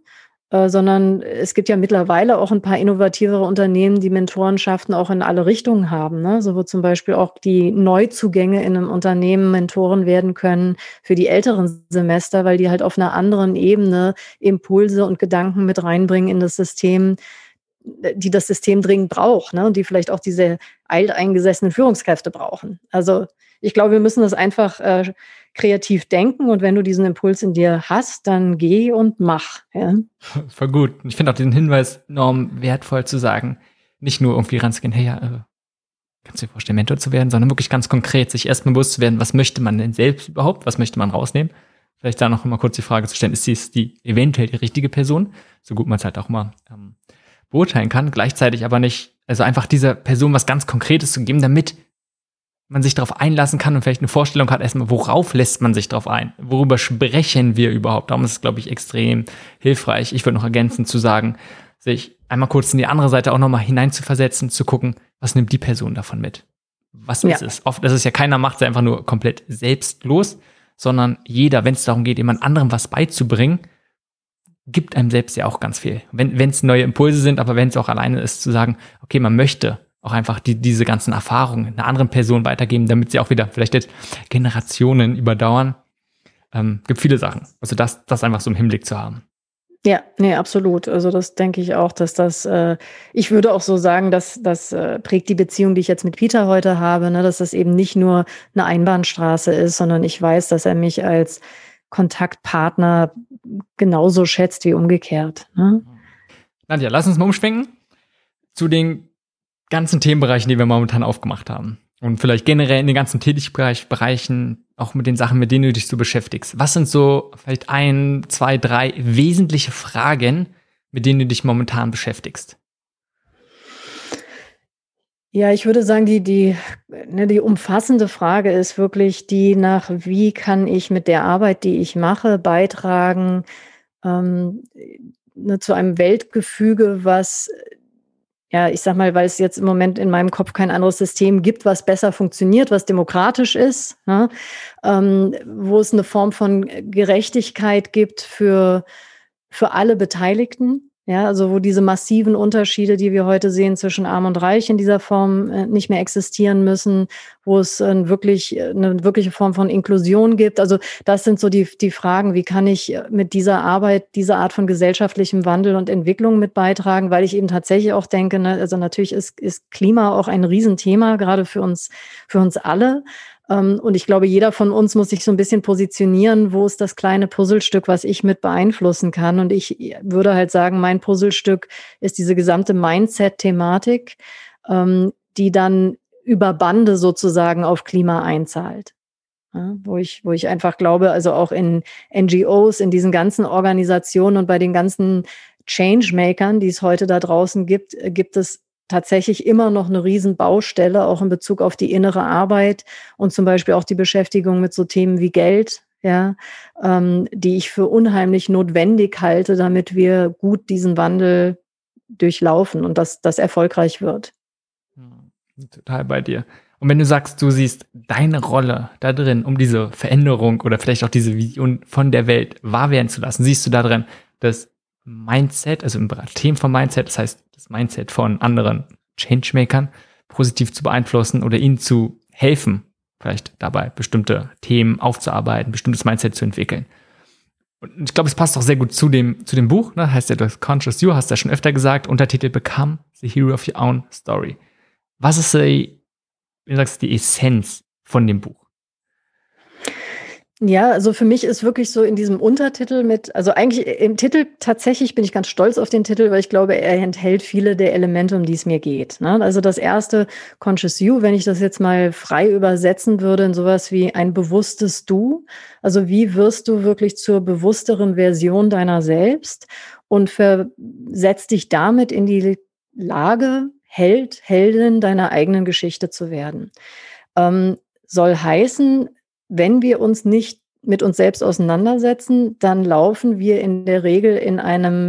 äh, sondern es gibt ja mittlerweile auch ein paar innovativere Unternehmen, die Mentorenschaften auch in alle Richtungen haben, ne? So wo zum Beispiel auch die Neuzugänge in einem Unternehmen Mentoren werden können für die älteren Semester, weil die halt auf einer anderen Ebene Impulse und Gedanken mit reinbringen in das System, die das System dringend braucht, ne? Und die vielleicht auch diese alteingesessenen Führungskräfte brauchen. Also ich glaube, wir müssen das einfach äh, kreativ denken und wenn du diesen Impuls in dir hast, dann geh und mach. Ja? Voll gut. Und ich finde auch diesen Hinweis enorm wertvoll zu sagen, nicht nur irgendwie ranzugehen, hey, ja, äh, kannst du dir vorstellen, Mentor zu werden, sondern wirklich ganz konkret sich erstmal bewusst zu werden, was möchte man denn selbst überhaupt, was möchte man rausnehmen. Vielleicht da noch mal kurz die Frage zu stellen, ist dies die eventuell die richtige Person, so gut man es halt auch mal ähm, beurteilen kann, gleichzeitig aber nicht, also einfach dieser Person was ganz Konkretes zu geben, damit man sich darauf einlassen kann und vielleicht eine Vorstellung hat, erstmal, worauf lässt man sich darauf ein? Worüber sprechen wir überhaupt? Darum ist es, glaube ich, extrem hilfreich. Ich würde noch ergänzen zu sagen, sich einmal kurz in die andere Seite auch nochmal hineinzuversetzen, zu gucken, was nimmt die Person davon mit? Was ist Ja. es? Oft ist es ja, keiner macht es einfach nur komplett selbstlos, sondern jeder, wenn es darum geht, jemand anderem was beizubringen, gibt einem selbst ja auch ganz viel. Wenn es neue Impulse sind, aber wenn es auch alleine ist, zu sagen, okay, man möchte auch einfach die, diese ganzen Erfahrungen einer anderen Person weitergeben, damit sie auch wieder vielleicht jetzt Generationen überdauern. Ähm, gibt viele Sachen. Also das, das einfach so im Hinblick zu haben. Ja, nee, absolut. Also das denke ich auch, dass das, äh, ich würde auch so sagen, dass das äh, prägt die Beziehung, die ich jetzt mit Peter heute habe, ne, dass das eben nicht nur eine Einbahnstraße ist, sondern ich weiß, dass er mich als Kontaktpartner genauso schätzt wie umgekehrt. Ne? Nadja, lass uns mal umschwenken zu den ganzen Themenbereichen, die wir momentan aufgemacht haben. Und vielleicht generell in den ganzen Tätigkeitsbereichen, auch mit den Sachen, mit denen du dich so beschäftigst. Was sind so vielleicht ein, zwei, drei wesentliche Fragen, mit denen du dich momentan beschäftigst? Ja, ich würde sagen, die, die, ne, die umfassende Frage ist wirklich die nach, wie kann ich mit der Arbeit, die ich mache, beitragen ähm, ne, zu einem Weltgefüge, was, ja, ich sag mal, weil es jetzt im Moment in meinem Kopf kein anderes System gibt, was besser funktioniert, was demokratisch ist, ne? ähm, wo es eine Form von Gerechtigkeit gibt für, für alle Beteiligten. Ja, also wo diese massiven Unterschiede, die wir heute sehen zwischen Arm und Reich in dieser Form äh, nicht mehr existieren müssen, wo es äh, wirklich äh, eine wirkliche Form von Inklusion gibt. Also das sind so die, die Fragen, wie kann ich mit dieser Arbeit, diese Art von gesellschaftlichem Wandel und Entwicklung mit beitragen, weil ich eben tatsächlich auch denke, ne, also natürlich ist, ist Klima auch ein Riesenthema, gerade für uns, für uns alle. Und ich glaube, jeder von uns muss sich so ein bisschen positionieren, wo ist das kleine Puzzlestück, was ich mit beeinflussen kann. Und ich würde halt sagen, mein Puzzlestück ist diese gesamte Mindset-Thematik, die dann über Bande sozusagen auf Klima einzahlt. Ja, wo ich, wo ich einfach glaube, also auch in N G Os, in diesen ganzen Organisationen und bei den ganzen Changemakern, die es heute da draußen gibt, gibt es tatsächlich immer noch eine Riesenbaustelle, auch in Bezug auf die innere Arbeit und zum Beispiel auch die Beschäftigung mit so Themen wie Geld, ja, ähm, die ich für unheimlich notwendig halte, damit wir gut diesen Wandel durchlaufen und dass das erfolgreich wird. Total bei dir. Und wenn du sagst, du siehst deine Rolle da drin, um diese Veränderung oder vielleicht auch diese Vision von der Welt wahr werden zu lassen, siehst du da drin das Mindset, also im Themen von Mindset, das heißt das Mindset von anderen Changemakern positiv zu beeinflussen oder ihnen zu helfen, vielleicht dabei bestimmte Themen aufzuarbeiten, bestimmtes Mindset zu entwickeln. Und ich glaube, es passt auch sehr gut zu dem, zu dem Buch, ne? Heißt ja das Conscious You, hast du ja schon öfter gesagt, Untertitel Become the Hero of Your Own Story. Was ist die, wie du sagst, die Essenz von dem Buch? Ja, also für mich ist wirklich so in diesem Untertitel mit, also eigentlich im Titel tatsächlich bin ich ganz stolz auf den Titel, weil ich glaube, er enthält viele der Elemente, um die es mir geht. Ne? Also das erste, Conscious You, wenn ich das jetzt mal frei übersetzen würde in sowas wie ein bewusstes Du. Also wie wirst du wirklich zur bewussteren Version deiner selbst und versetzt dich damit in die Lage, Held, Heldin deiner eigenen Geschichte zu werden. Ähm, soll heißen, wenn wir uns nicht mit uns selbst auseinandersetzen, dann laufen wir in der Regel in einem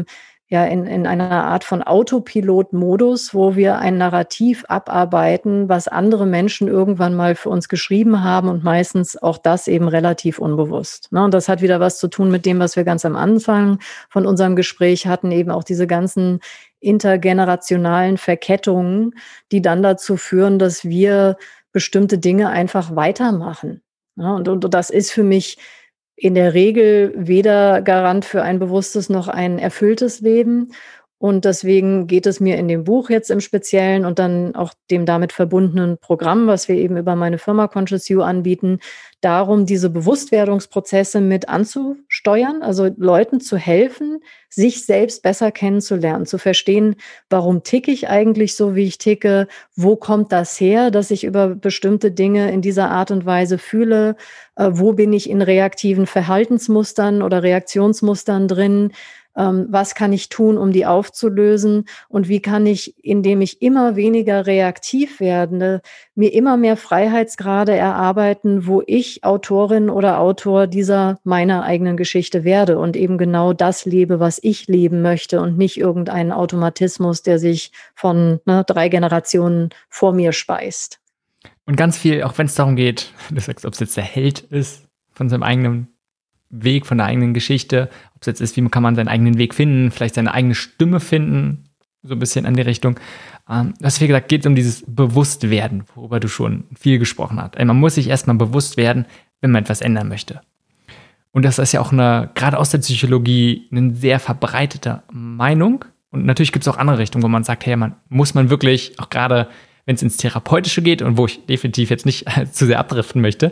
ja, in, in einer Art von Autopilot-Modus, wo wir ein Narrativ abarbeiten, was andere Menschen irgendwann mal für uns geschrieben haben und meistens auch das eben relativ unbewusst. Ne? Und das hat wieder was zu tun mit dem, was wir ganz am Anfang von unserem Gespräch hatten, eben auch diese ganzen intergenerationalen Verkettungen, die dann dazu führen, dass wir bestimmte Dinge einfach weitermachen. Ja, und, und das ist für mich in der Regel weder Garant für ein bewusstes noch ein erfülltes Leben. Und deswegen geht es mir in dem Buch jetzt im Speziellen und dann auch dem damit verbundenen Programm, was wir eben über meine Firma Conscious You anbieten, darum, diese Bewusstwerdungsprozesse mit anzusteuern, also Leuten zu helfen, sich selbst besser kennenzulernen, zu verstehen, warum ticke ich eigentlich so, wie ich ticke, wo kommt das her, dass ich über bestimmte Dinge in dieser Art und Weise fühle, äh, wo bin ich in reaktiven Verhaltensmustern oder Reaktionsmustern drin, was kann ich tun, um die aufzulösen und wie kann ich, indem ich immer weniger reaktiv werde, mir immer mehr Freiheitsgrade erarbeiten, wo ich Autorin oder Autor dieser meiner eigenen Geschichte werde und eben genau das lebe, was ich leben möchte und nicht irgendeinen Automatismus, der sich von ne, drei Generationen vor mir speist. Und ganz viel, auch wenn es darum geht, du sagst, ob es jetzt der Held ist von seinem eigenen Weg, von der eigenen Geschichte, ob es jetzt ist, wie kann man seinen eigenen Weg finden, vielleicht seine eigene Stimme finden, so ein bisschen in die Richtung. Ähm, du hast wie gesagt, geht es um dieses Bewusstwerden, worüber du schon viel gesprochen hast. Man muss sich erstmal bewusst werden, wenn man etwas ändern möchte. Und das ist ja auch eine, gerade aus der Psychologie, eine sehr verbreitete Meinung. Und natürlich gibt es auch andere Richtungen, wo man sagt, hey, man muss man wirklich, auch gerade wenn es ins Therapeutische geht und wo ich definitiv jetzt nicht zu sehr abdriften möchte,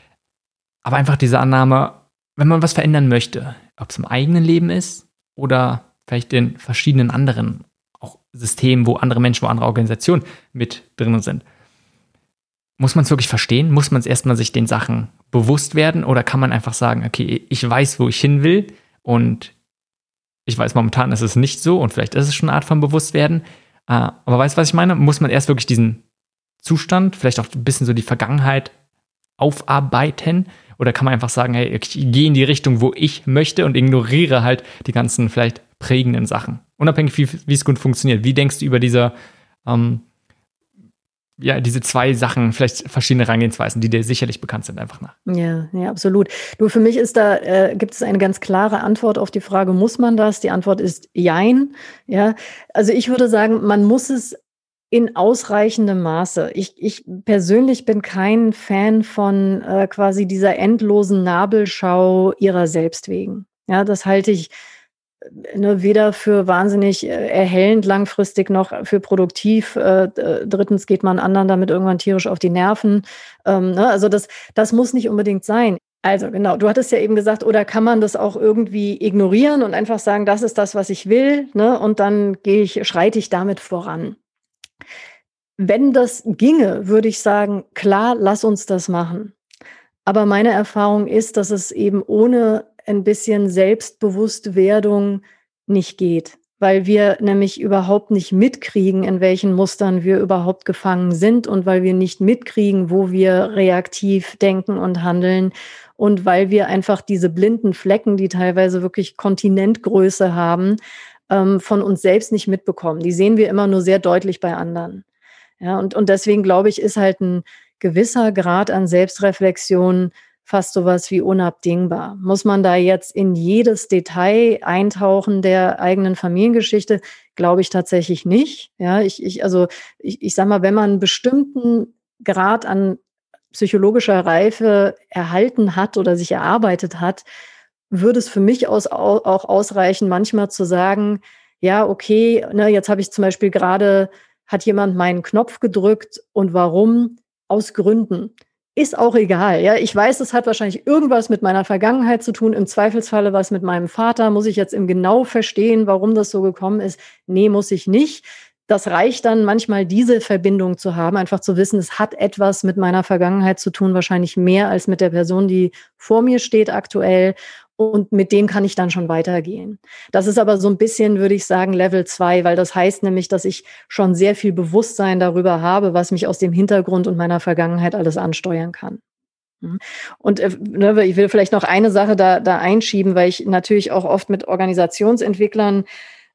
aber einfach diese Annahme, wenn man was verändern möchte, ob es im eigenen Leben ist oder vielleicht in verschiedenen anderen auch Systemen, wo andere Menschen, wo andere Organisationen mit drin sind, muss man es wirklich verstehen? Muss man es erstmal sich den Sachen bewusst werden oder kann man einfach sagen, okay, ich weiß, wo ich hin will und ich weiß, momentan ist es nicht so und vielleicht ist es schon eine Art von Bewusstwerden, aber weißt du, was ich meine? Muss man erst wirklich diesen Zustand, vielleicht auch ein bisschen so die Vergangenheit aufarbeiten? Oder kann man einfach sagen, hey, ich gehe in die Richtung, wo ich möchte und ignoriere halt die ganzen vielleicht prägenden Sachen. Unabhängig, wie, wie es gut funktioniert. Wie denkst du über diese, ähm, ja, diese zwei Sachen, vielleicht verschiedene Herangehensweisen, die dir sicherlich bekannt sind, einfach nach? Ja, ja, absolut. Du, für mich ist da, äh, gibt es eine ganz klare Antwort auf die Frage, muss man das? Die Antwort ist Jein. Ja, also ich würde sagen, man muss es in ausreichendem Maße. Ich, ich persönlich bin kein Fan von äh, quasi dieser endlosen Nabelschau ihrer selbst wegen. Ja, das halte ich äh, ne, weder für wahnsinnig äh, erhellend langfristig noch für produktiv. Äh, äh, drittens geht man anderen damit irgendwann tierisch auf die Nerven. Ähm, ne, also das, das muss nicht unbedingt sein. Also genau, du hattest ja eben gesagt, oder kann man das auch irgendwie ignorieren und einfach sagen, das ist das, was ich will, ne, und dann gehe ich, schreite ich damit voran. Wenn das ginge, würde ich sagen, klar, lass uns das machen. Aber meine Erfahrung ist, dass es eben ohne ein bisschen Selbstbewusstwerdung nicht geht, weil wir nämlich überhaupt nicht mitkriegen, in welchen Mustern wir überhaupt gefangen sind und weil wir nicht mitkriegen, wo wir reaktiv denken und handeln und weil wir einfach diese blinden Flecken, die teilweise wirklich Kontinentgröße haben, ähm, von uns selbst nicht mitbekommen. Die sehen wir immer nur sehr deutlich bei anderen. Ja, und, und deswegen glaube ich, ist halt ein gewisser Grad an Selbstreflexion fast sowas wie unabdingbar. Muss man da jetzt in jedes Detail eintauchen der eigenen Familiengeschichte? Glaube ich tatsächlich nicht. Ja, ich, ich, also ich, ich sag mal, wenn man einen bestimmten Grad an psychologischer Reife erhalten hat oder sich erarbeitet hat, würde es für mich aus, auch ausreichen, manchmal zu sagen, ja, okay, ne, jetzt habe ich zum Beispiel gerade hat jemand meinen Knopf gedrückt und warum? Aus Gründen. Ist auch egal. Ja, ich weiß, es hat wahrscheinlich irgendwas mit meiner Vergangenheit zu tun. Im Zweifelsfalle was mit meinem Vater. Muss ich jetzt im Genau verstehen, warum das so gekommen ist? Nee, muss ich nicht. Das reicht dann manchmal, diese Verbindung zu haben, einfach zu wissen, es hat etwas mit meiner Vergangenheit zu tun, wahrscheinlich mehr als mit der Person, die vor mir steht aktuell. Und mit dem kann ich dann schon weitergehen. Das ist aber so ein bisschen, würde ich sagen, Level zwei, weil das heißt nämlich, dass ich schon sehr viel Bewusstsein darüber habe, was mich aus dem Hintergrund und meiner Vergangenheit alles ansteuern kann. Und äh, ne, ich will vielleicht noch eine Sache da, da einschieben, weil ich natürlich auch oft mit Organisationsentwicklern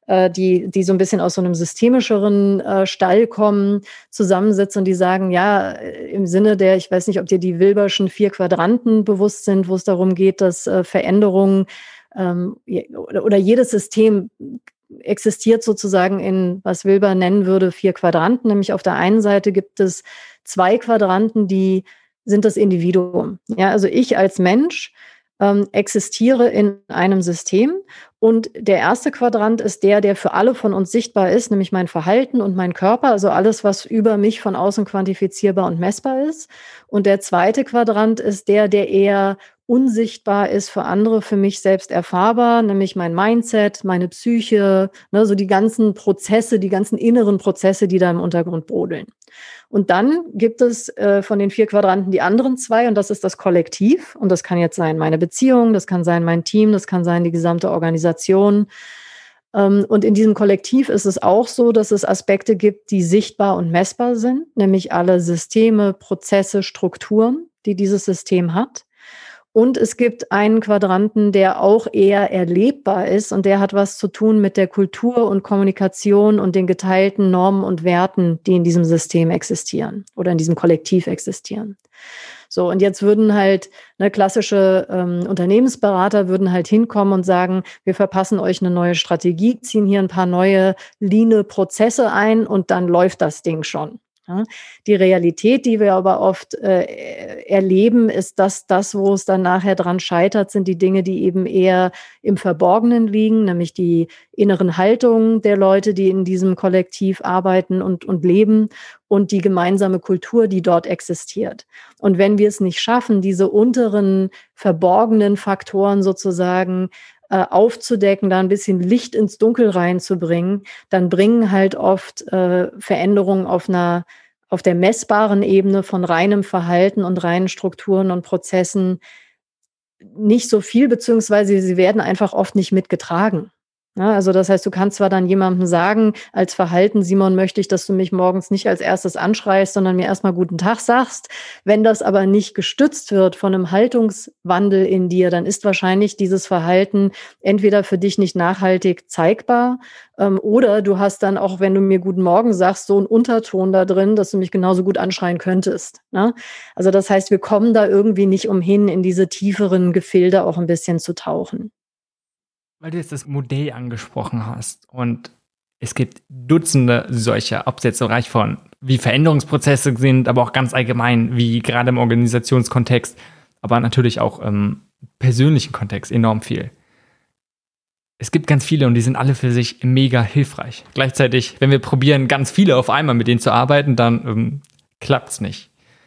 äh, die, die so ein bisschen aus so einem systemischeren äh, Stall kommen, zusammensitzen und die sagen, ja, im Sinne der, ich weiß nicht, ob dir die Wilberschen vier Quadranten bewusst sind, wo es darum geht, dass äh, Veränderungen ähm, oder, oder jedes System existiert sozusagen in, was Wilber nennen würde, vier Quadranten. Nämlich auf der einen Seite gibt es zwei Quadranten, die sind das Individuum. Ja, also ich als Mensch ähm, existiere in einem System und der erste Quadrant ist der, der für alle von uns sichtbar ist, nämlich mein Verhalten und mein Körper, also alles, was über mich von außen quantifizierbar und messbar ist. Und der zweite Quadrant ist der, der eher unsichtbar ist für andere, für mich selbst erfahrbar, nämlich mein Mindset, meine Psyche, ne, so die ganzen Prozesse, die ganzen inneren Prozesse, die da im Untergrund brodeln. Und dann gibt es äh, von den vier Quadranten die anderen zwei und das ist das Kollektiv. Und das kann jetzt sein meine Beziehung, das kann sein mein Team, das kann sein die gesamte Organisation. Ähm, und in diesem Kollektiv ist es auch so, dass es Aspekte gibt, die sichtbar und messbar sind, nämlich alle Systeme, Prozesse, Strukturen, die dieses System hat. Und es gibt einen Quadranten, der auch eher erlebbar ist und der hat was zu tun mit der Kultur und Kommunikation und den geteilten Normen und Werten, die in diesem System existieren oder in diesem Kollektiv existieren. So, und jetzt würden halt ne, klassische ähm, Unternehmensberater würden halt hinkommen und sagen, wir verpassen euch eine neue Strategie, ziehen hier ein paar neue leane Prozesse ein und dann läuft das Ding schon. Ja, die Realität, die wir aber oft äh, erleben, ist, dass das, wo es dann nachher dran scheitert, sind die Dinge, die eben eher im Verborgenen liegen, nämlich die inneren Haltungen der Leute, die in diesem Kollektiv arbeiten und, und leben und die gemeinsame Kultur, die dort existiert. Und wenn wir es nicht schaffen, diese unteren verborgenen Faktoren sozusagen aufzudecken, da ein bisschen Licht ins Dunkel reinzubringen, dann bringen halt oft äh, Veränderungen auf einer, auf der messbaren Ebene von reinem Verhalten und reinen Strukturen und Prozessen nicht so viel, beziehungsweise sie werden einfach oft nicht mitgetragen. Ja, also das heißt, du kannst zwar dann jemandem sagen, als Verhalten, Simon, möchte ich, dass du mich morgens nicht als erstes anschreist, sondern mir erstmal guten Tag sagst. Wenn das aber nicht gestützt wird von einem Haltungswandel in dir, dann ist wahrscheinlich dieses Verhalten entweder für dich nicht nachhaltig zeigbar ähm, oder du hast dann auch, wenn du mir guten Morgen sagst, so einen Unterton da drin, dass du mich genauso gut anschreien könntest. Ne? Also das heißt, wir kommen da irgendwie nicht umhin, in diese tieferen Gefilde auch ein bisschen zu tauchen. Weil du jetzt das Modell angesprochen hast und es gibt Dutzende solcher, ob es jetzt so reich von wie Veränderungsprozesse sind, aber auch ganz allgemein, wie gerade im Organisationskontext, aber natürlich auch im persönlichen Kontext enorm viel. Es gibt ganz viele und die sind alle für sich mega hilfreich. Gleichzeitig, wenn wir probieren, ganz viele auf einmal mit denen zu arbeiten, dann ähm, klappt's nicht.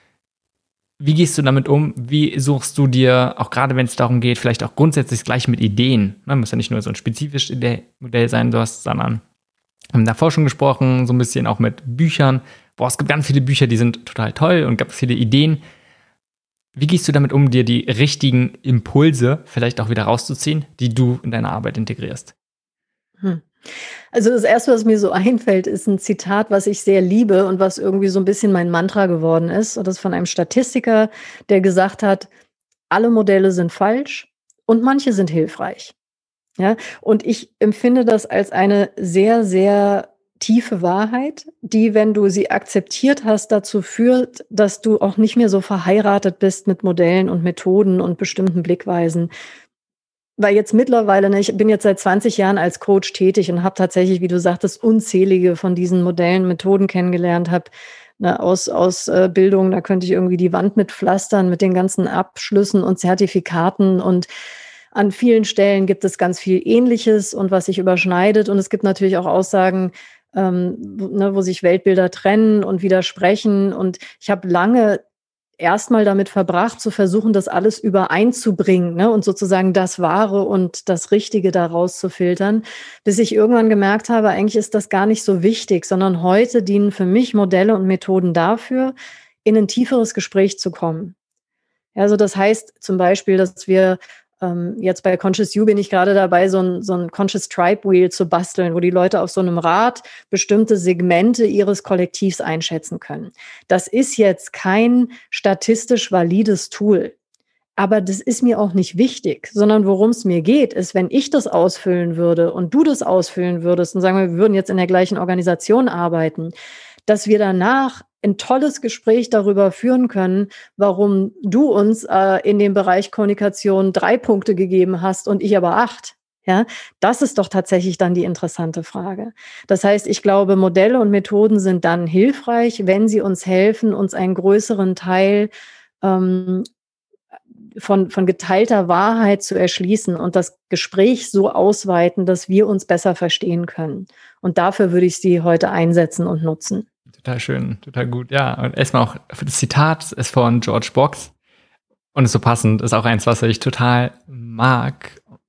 Wie gehst du damit um? Wie suchst du dir, auch gerade wenn es darum geht, vielleicht auch grundsätzlich gleich mit Ideen, ne, muss ja nicht nur so ein spezifisches Modell sein, du hast, sondern wir haben davor schon gesprochen, so ein bisschen auch mit Büchern. Boah, es gibt ganz viele Bücher, die sind total toll und ganz viele Ideen. Wie gehst du damit um, dir die richtigen Impulse vielleicht auch wieder rauszuziehen, die du in deine Arbeit integrierst? Hm. Also das Erste, was mir so einfällt, ist ein Zitat, was ich sehr liebe und was irgendwie so ein bisschen mein Mantra geworden ist. Und das ist von einem Statistiker, der gesagt hat, alle Modelle sind falsch und manche sind hilfreich. Ja? Und ich empfinde das als eine sehr, sehr tiefe Wahrheit, die, wenn du sie akzeptiert hast, dazu führt, dass du auch nicht mehr so verheiratet bist mit Modellen und Methoden und bestimmten Blickweisen. Weil jetzt mittlerweile, ne, ich bin jetzt seit zwanzig Jahren als Coach tätig und habe tatsächlich, wie du sagtest, unzählige von diesen Modellen, Methoden kennengelernt, habe ne, aus, aus äh, Bildung, da könnte ich irgendwie die Wand mit pflastern, mit den ganzen Abschlüssen und Zertifikaten und an vielen Stellen gibt es ganz viel Ähnliches und was sich überschneidet und es gibt natürlich auch Aussagen, ähm, ne, wo sich Weltbilder trennen und widersprechen und ich habe lange erstmal damit verbracht, zu versuchen, das alles übereinzubringen, ne, und sozusagen das Wahre und das Richtige daraus zu filtern, bis ich irgendwann gemerkt habe, eigentlich ist das gar nicht so wichtig, sondern heute dienen für mich Modelle und Methoden dafür, in ein tieferes Gespräch zu kommen. Ja, also das heißt zum Beispiel, dass wir ähm, jetzt bei Conscious You bin ich gerade dabei, so ein, so ein Conscious Tribe Wheel zu basteln, wo die Leute auf so einem Rad bestimmte Segmente ihres Kollektivs einschätzen können. Das ist jetzt kein statistisch valides Tool. Aber das ist mir auch nicht wichtig, sondern worum es mir geht, ist, wenn ich das ausfüllen würde und du das ausfüllen würdest und sagen wir, wir würden jetzt in der gleichen Organisation arbeiten, dass wir danach ein tolles Gespräch darüber führen können, warum du uns äh, in dem Bereich Kommunikation drei Punkte gegeben hast und ich aber acht. Ja, das ist doch tatsächlich dann die interessante Frage. Das heißt, ich glaube, Modelle und Methoden sind dann hilfreich, wenn sie uns helfen, uns einen größeren Teil ähm, von, von geteilter Wahrheit zu erschließen und das Gespräch so ausweiten, dass wir uns besser verstehen können. Und dafür würde ich sie heute einsetzen und nutzen. Total schön, total gut. Ja, und erstmal auch für das Zitat ist von George Box und ist so passend, ist auch eins, was ich total mag.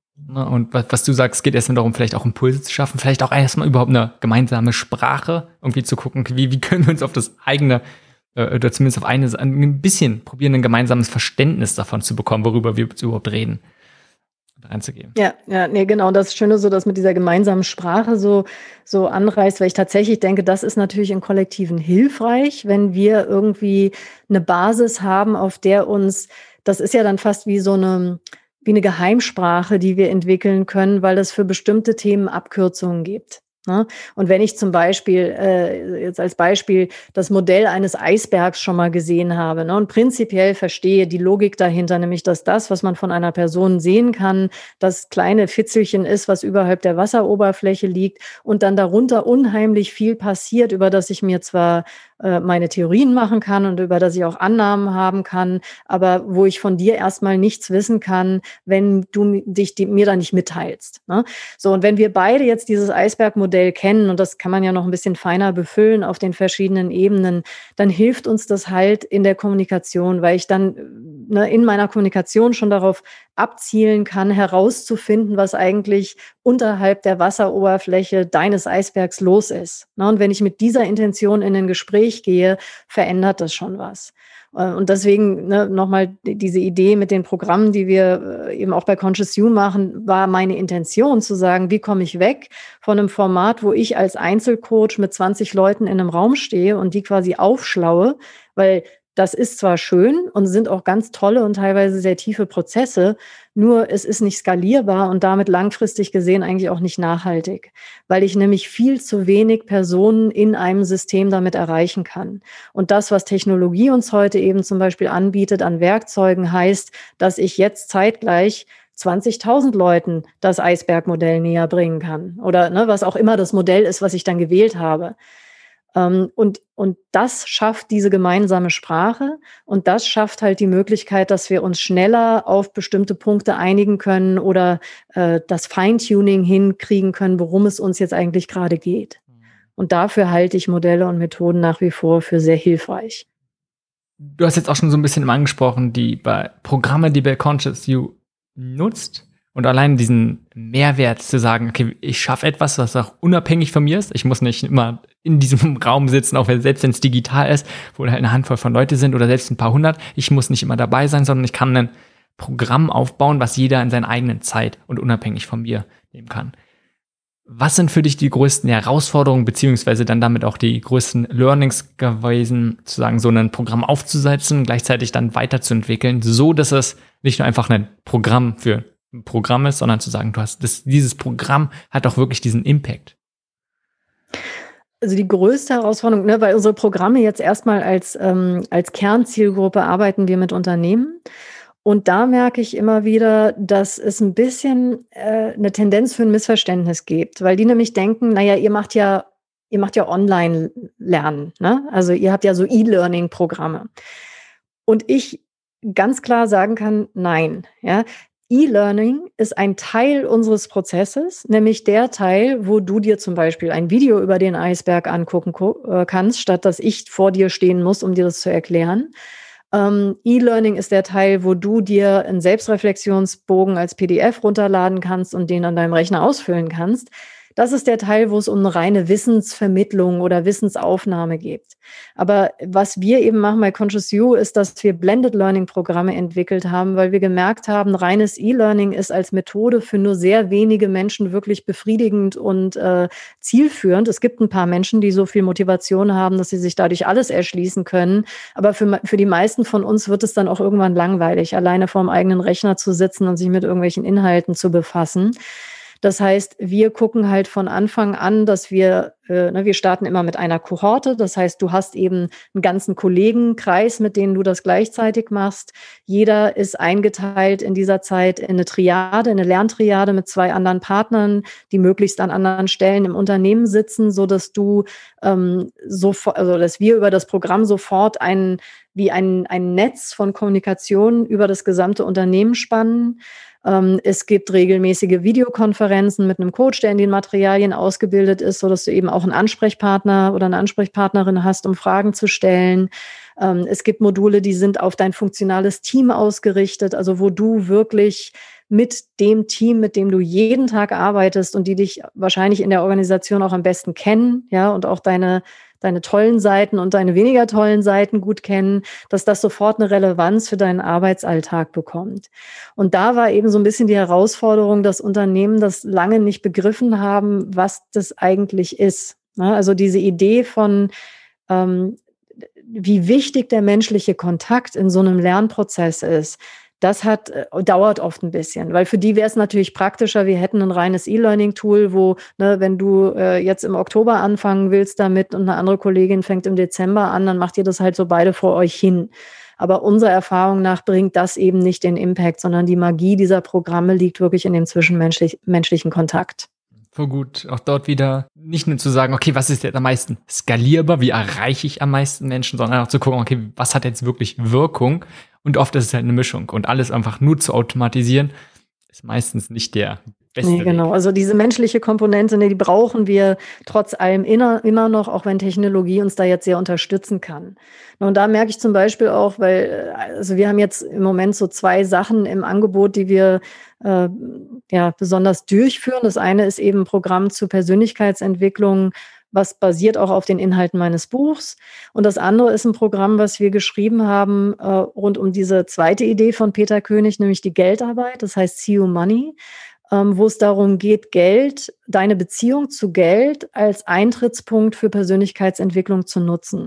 Und was, was du sagst, geht erstmal darum, vielleicht auch Impulse zu schaffen, vielleicht auch erstmal überhaupt eine gemeinsame Sprache irgendwie zu gucken, wie, wie können wir uns auf das eigene äh, oder zumindest auf eine, ein bisschen probieren, ein gemeinsames Verständnis davon zu bekommen, worüber wir überhaupt reden. Einzugeben. Ja, ja, nee, genau. Das Schöne so, dass mit dieser gemeinsamen Sprache so, so anreißt, weil ich tatsächlich denke, das ist natürlich in Kollektiven hilfreich, wenn wir irgendwie eine Basis haben, auf der uns, das ist ja dann fast wie so eine, wie eine Geheimsprache, die wir entwickeln können, weil es für bestimmte Themen Abkürzungen gibt. Ne? Und wenn ich zum Beispiel, äh, jetzt als Beispiel, das Modell eines Eisbergs schon mal gesehen habe, ne, und prinzipiell verstehe die Logik dahinter, nämlich dass das, was man von einer Person sehen kann, das kleine Fitzelchen ist, was überhalb der Wasseroberfläche liegt und dann darunter unheimlich viel passiert, über das ich mir zwar äh, meine Theorien machen kann und über das ich auch Annahmen haben kann, aber wo ich von dir erstmal nichts wissen kann, wenn du dich die, mir da nicht mitteilst. Ne? So, und wenn wir beide jetzt dieses Eisbergmodell kennen, und das kann man ja noch ein bisschen feiner befüllen auf den verschiedenen Ebenen, dann hilft uns das halt in der Kommunikation, weil ich dann ne, in meiner Kommunikation schon darauf abzielen kann, herauszufinden, was eigentlich unterhalb der Wasseroberfläche deines Eisbergs los ist. Ne, und wenn ich mit dieser Intention in ein Gespräch gehe, verändert das schon was. Und deswegen ne, nochmal diese Idee mit den Programmen, die wir eben auch bei Conscious You machen, war meine Intention zu sagen, wie komme ich weg von einem Format, wo ich als Einzelcoach mit zwanzig Leuten in einem Raum stehe und die quasi aufschlaue, weil das ist zwar schön und sind auch ganz tolle und teilweise sehr tiefe Prozesse, nur es ist nicht skalierbar und damit langfristig gesehen eigentlich auch nicht nachhaltig, weil ich nämlich viel zu wenig Personen in einem System damit erreichen kann. Und das, was Technologie uns heute eben zum Beispiel anbietet an Werkzeugen, heißt, dass ich jetzt zeitgleich zwanzigtausend Leuten das Eisbergmodell näher bringen kann oder ne, was auch immer das Modell ist, was ich dann gewählt habe. Und, und das schafft diese gemeinsame Sprache und das schafft halt die Möglichkeit, dass wir uns schneller auf bestimmte Punkte einigen können oder äh, das Feintuning hinkriegen können, worum es uns jetzt eigentlich gerade geht. Und dafür halte ich Modelle und Methoden nach wie vor für sehr hilfreich. Du hast jetzt auch schon so ein bisschen angesprochen, die bei Programme, die bei Conscious You nutzt. Und allein diesen Mehrwert zu sagen, okay, ich schaffe etwas, was auch unabhängig von mir ist. Ich muss nicht immer in diesem Raum sitzen, auch wenn, selbst wenn es digital ist, wo halt eine Handvoll von Leute sind oder selbst ein paar hundert. Ich muss nicht immer dabei sein, sondern ich kann ein Programm aufbauen, was jeder in seiner eigenen Zeit und unabhängig von mir nehmen kann. Was sind für dich die größten Herausforderungen, beziehungsweise dann damit auch die größten Learnings gewesen, zu sagen, so ein Programm aufzusetzen, gleichzeitig dann weiterzuentwickeln, so dass es nicht nur einfach ein Programm für Programm ist, sondern zu sagen, du hast das, dieses Programm hat auch wirklich diesen Impact. Also die größte Herausforderung, ne, weil unsere Programme jetzt erstmal als, ähm, als Kernzielgruppe arbeiten wir mit Unternehmen. Und da merke ich immer wieder, dass es ein bisschen äh, eine Tendenz für ein Missverständnis gibt, weil die nämlich denken, naja, ihr macht ja, ihr macht ja Online-Lernen, ne? Also ihr habt ja so E-Learning-Programme. Und ich ganz klar sagen kann, nein, ja. E-Learning ist ein Teil unseres Prozesses, nämlich der Teil, wo du dir zum Beispiel ein Video über den Eisberg angucken äh, kannst, statt dass ich vor dir stehen muss, um dir das zu erklären. Ähm, E-Learning ist der Teil, wo du dir einen Selbstreflexionsbogen als P D F runterladen kannst und den an deinem Rechner ausfüllen kannst. Das ist der Teil, wo es um eine reine Wissensvermittlung oder Wissensaufnahme geht. Aber was wir eben machen bei Conscious You ist, dass wir Blended Learning Programme entwickelt haben, weil wir gemerkt haben, reines E-Learning ist als Methode für nur sehr wenige Menschen wirklich befriedigend und äh, zielführend. Es gibt ein paar Menschen, die so viel Motivation haben, dass sie sich dadurch alles erschließen können. Aber für, für die meisten von uns wird es dann auch irgendwann langweilig, alleine vorm eigenen Rechner zu sitzen und sich mit irgendwelchen Inhalten zu befassen. Das heißt, wir gucken halt von Anfang an, dass wir, äh, ne, wir starten immer mit einer Kohorte. Das heißt, du hast eben einen ganzen Kollegenkreis, mit denen du das gleichzeitig machst. Jeder ist eingeteilt in dieser Zeit in eine Triade, eine Lerntriade mit zwei anderen Partnern, die möglichst an anderen Stellen im Unternehmen sitzen, so dass du ähm, sofort, also dass wir über das Programm sofort ein wie ein, ein Netz von Kommunikation über das gesamte Unternehmen spannen. Es gibt regelmäßige Videokonferenzen mit einem Coach, der in den Materialien ausgebildet ist, sodass du eben auch einen Ansprechpartner oder eine Ansprechpartnerin hast, um Fragen zu stellen. Es gibt Module, die sind auf dein funktionales Team ausgerichtet, also wo du wirklich mit dem Team, mit dem du jeden Tag arbeitest und die dich wahrscheinlich in der Organisation auch am besten kennen, ja, und auch deine deine tollen Seiten und deine weniger tollen Seiten gut kennen, dass das sofort eine Relevanz für deinen Arbeitsalltag bekommt. Und da war eben so ein bisschen die Herausforderung, dass Unternehmen das lange nicht begriffen haben, was das eigentlich ist. Also diese Idee von, ähm, wie wichtig der menschliche Kontakt in so einem Lernprozess ist, das hat, dauert oft ein bisschen, weil für die wäre es natürlich praktischer, wir hätten ein reines E-Learning-Tool, wo, ne, wenn du äh, jetzt im Oktober anfangen willst damit und eine andere Kollegin fängt im Dezember an, dann macht ihr das halt so beide vor euch hin. Aber unserer Erfahrung nach bringt das eben nicht den Impact, sondern die Magie dieser Programme liegt wirklich in dem zwischenmenschlichen Kontakt. Voll gut. Auch dort wieder nicht nur zu sagen, okay, was ist jetzt am meisten skalierbar, wie erreiche ich am meisten Menschen, sondern auch zu gucken, okay, was hat jetzt wirklich Wirkung? Und oft ist es halt eine Mischung. Und alles einfach nur zu automatisieren, ist meistens nicht der beste Nee, genau. Weg. Also diese menschliche Komponente, ne, die brauchen wir trotz allem inner, immer noch, auch wenn Technologie uns da jetzt sehr unterstützen kann. Und da merke ich zum Beispiel auch, weil also wir haben jetzt im Moment so zwei Sachen im Angebot, die wir äh, ja besonders durchführen. Das eine ist eben ein Programm zur Persönlichkeitsentwicklung, was basiert auch auf den Inhalten meines Buchs. Und das andere ist ein Programm, was wir geschrieben haben äh, rund um diese zweite Idee von Peter König, nämlich die Geldarbeit. Das heißt See You Money, ähm, wo es darum geht, Geld, deine Beziehung zu Geld als Eintrittspunkt für Persönlichkeitsentwicklung zu nutzen.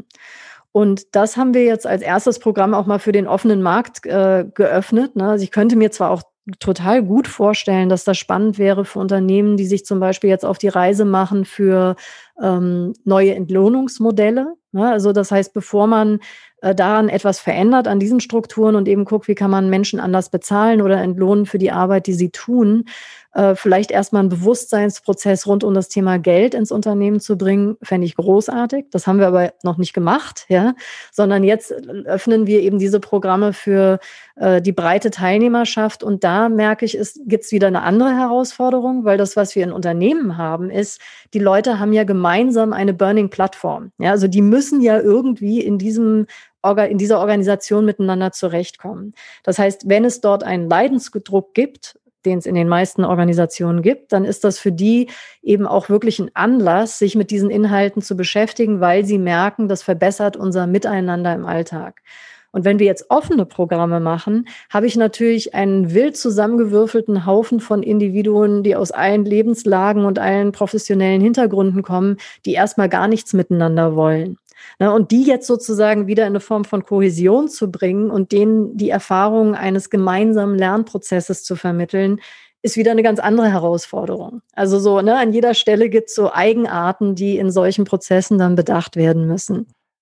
Und das haben wir jetzt als erstes Programm auch mal für den offenen Markt äh, geöffnet. Ne? Also ich könnte mir zwar auch total gut vorstellen, dass das spannend wäre für Unternehmen, die sich zum Beispiel jetzt auf die Reise machen für ähm, neue Entlohnungsmodelle. Ne? Also das heißt, bevor man äh, daran etwas verändert an diesen Strukturen und eben guckt, wie kann man Menschen anders bezahlen oder entlohnen für die Arbeit, die sie tun, äh, vielleicht erstmal einen Bewusstseinsprozess rund um das Thema Geld ins Unternehmen zu bringen, fände ich großartig. Das haben wir aber noch nicht gemacht, ja, sondern jetzt öffnen wir eben diese Programme für äh, die breite Teilnehmerschaft. Und da merke ich, es gibt wieder eine andere Herausforderung, weil das, was wir in Unternehmen haben, ist, die Leute haben ja gemeinsam eine Burning-Plattform. Ja, also die müssen ja irgendwie in diesem in dieser Organisation miteinander zurechtkommen. Das heißt, wenn es dort einen Leidensdruck gibt, den es in den meisten Organisationen gibt, dann ist das für die eben auch wirklich ein Anlass, sich mit diesen Inhalten zu beschäftigen, weil sie merken, das verbessert unser Miteinander im Alltag. Und wenn wir jetzt offene Programme machen, habe ich natürlich einen wild zusammengewürfelten Haufen von Individuen, die aus allen Lebenslagen und allen professionellen Hintergründen kommen, die erstmal gar nichts miteinander wollen. Und die jetzt sozusagen wieder in eine Form von Kohäsion zu bringen und denen die Erfahrung eines gemeinsamen Lernprozesses zu vermitteln, ist wieder eine ganz andere Herausforderung. Also so, ne, an jeder Stelle gibt es so Eigenarten, die in solchen Prozessen dann bedacht werden müssen.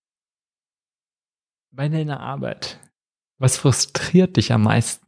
Bei deiner Arbeit, was frustriert dich am meisten?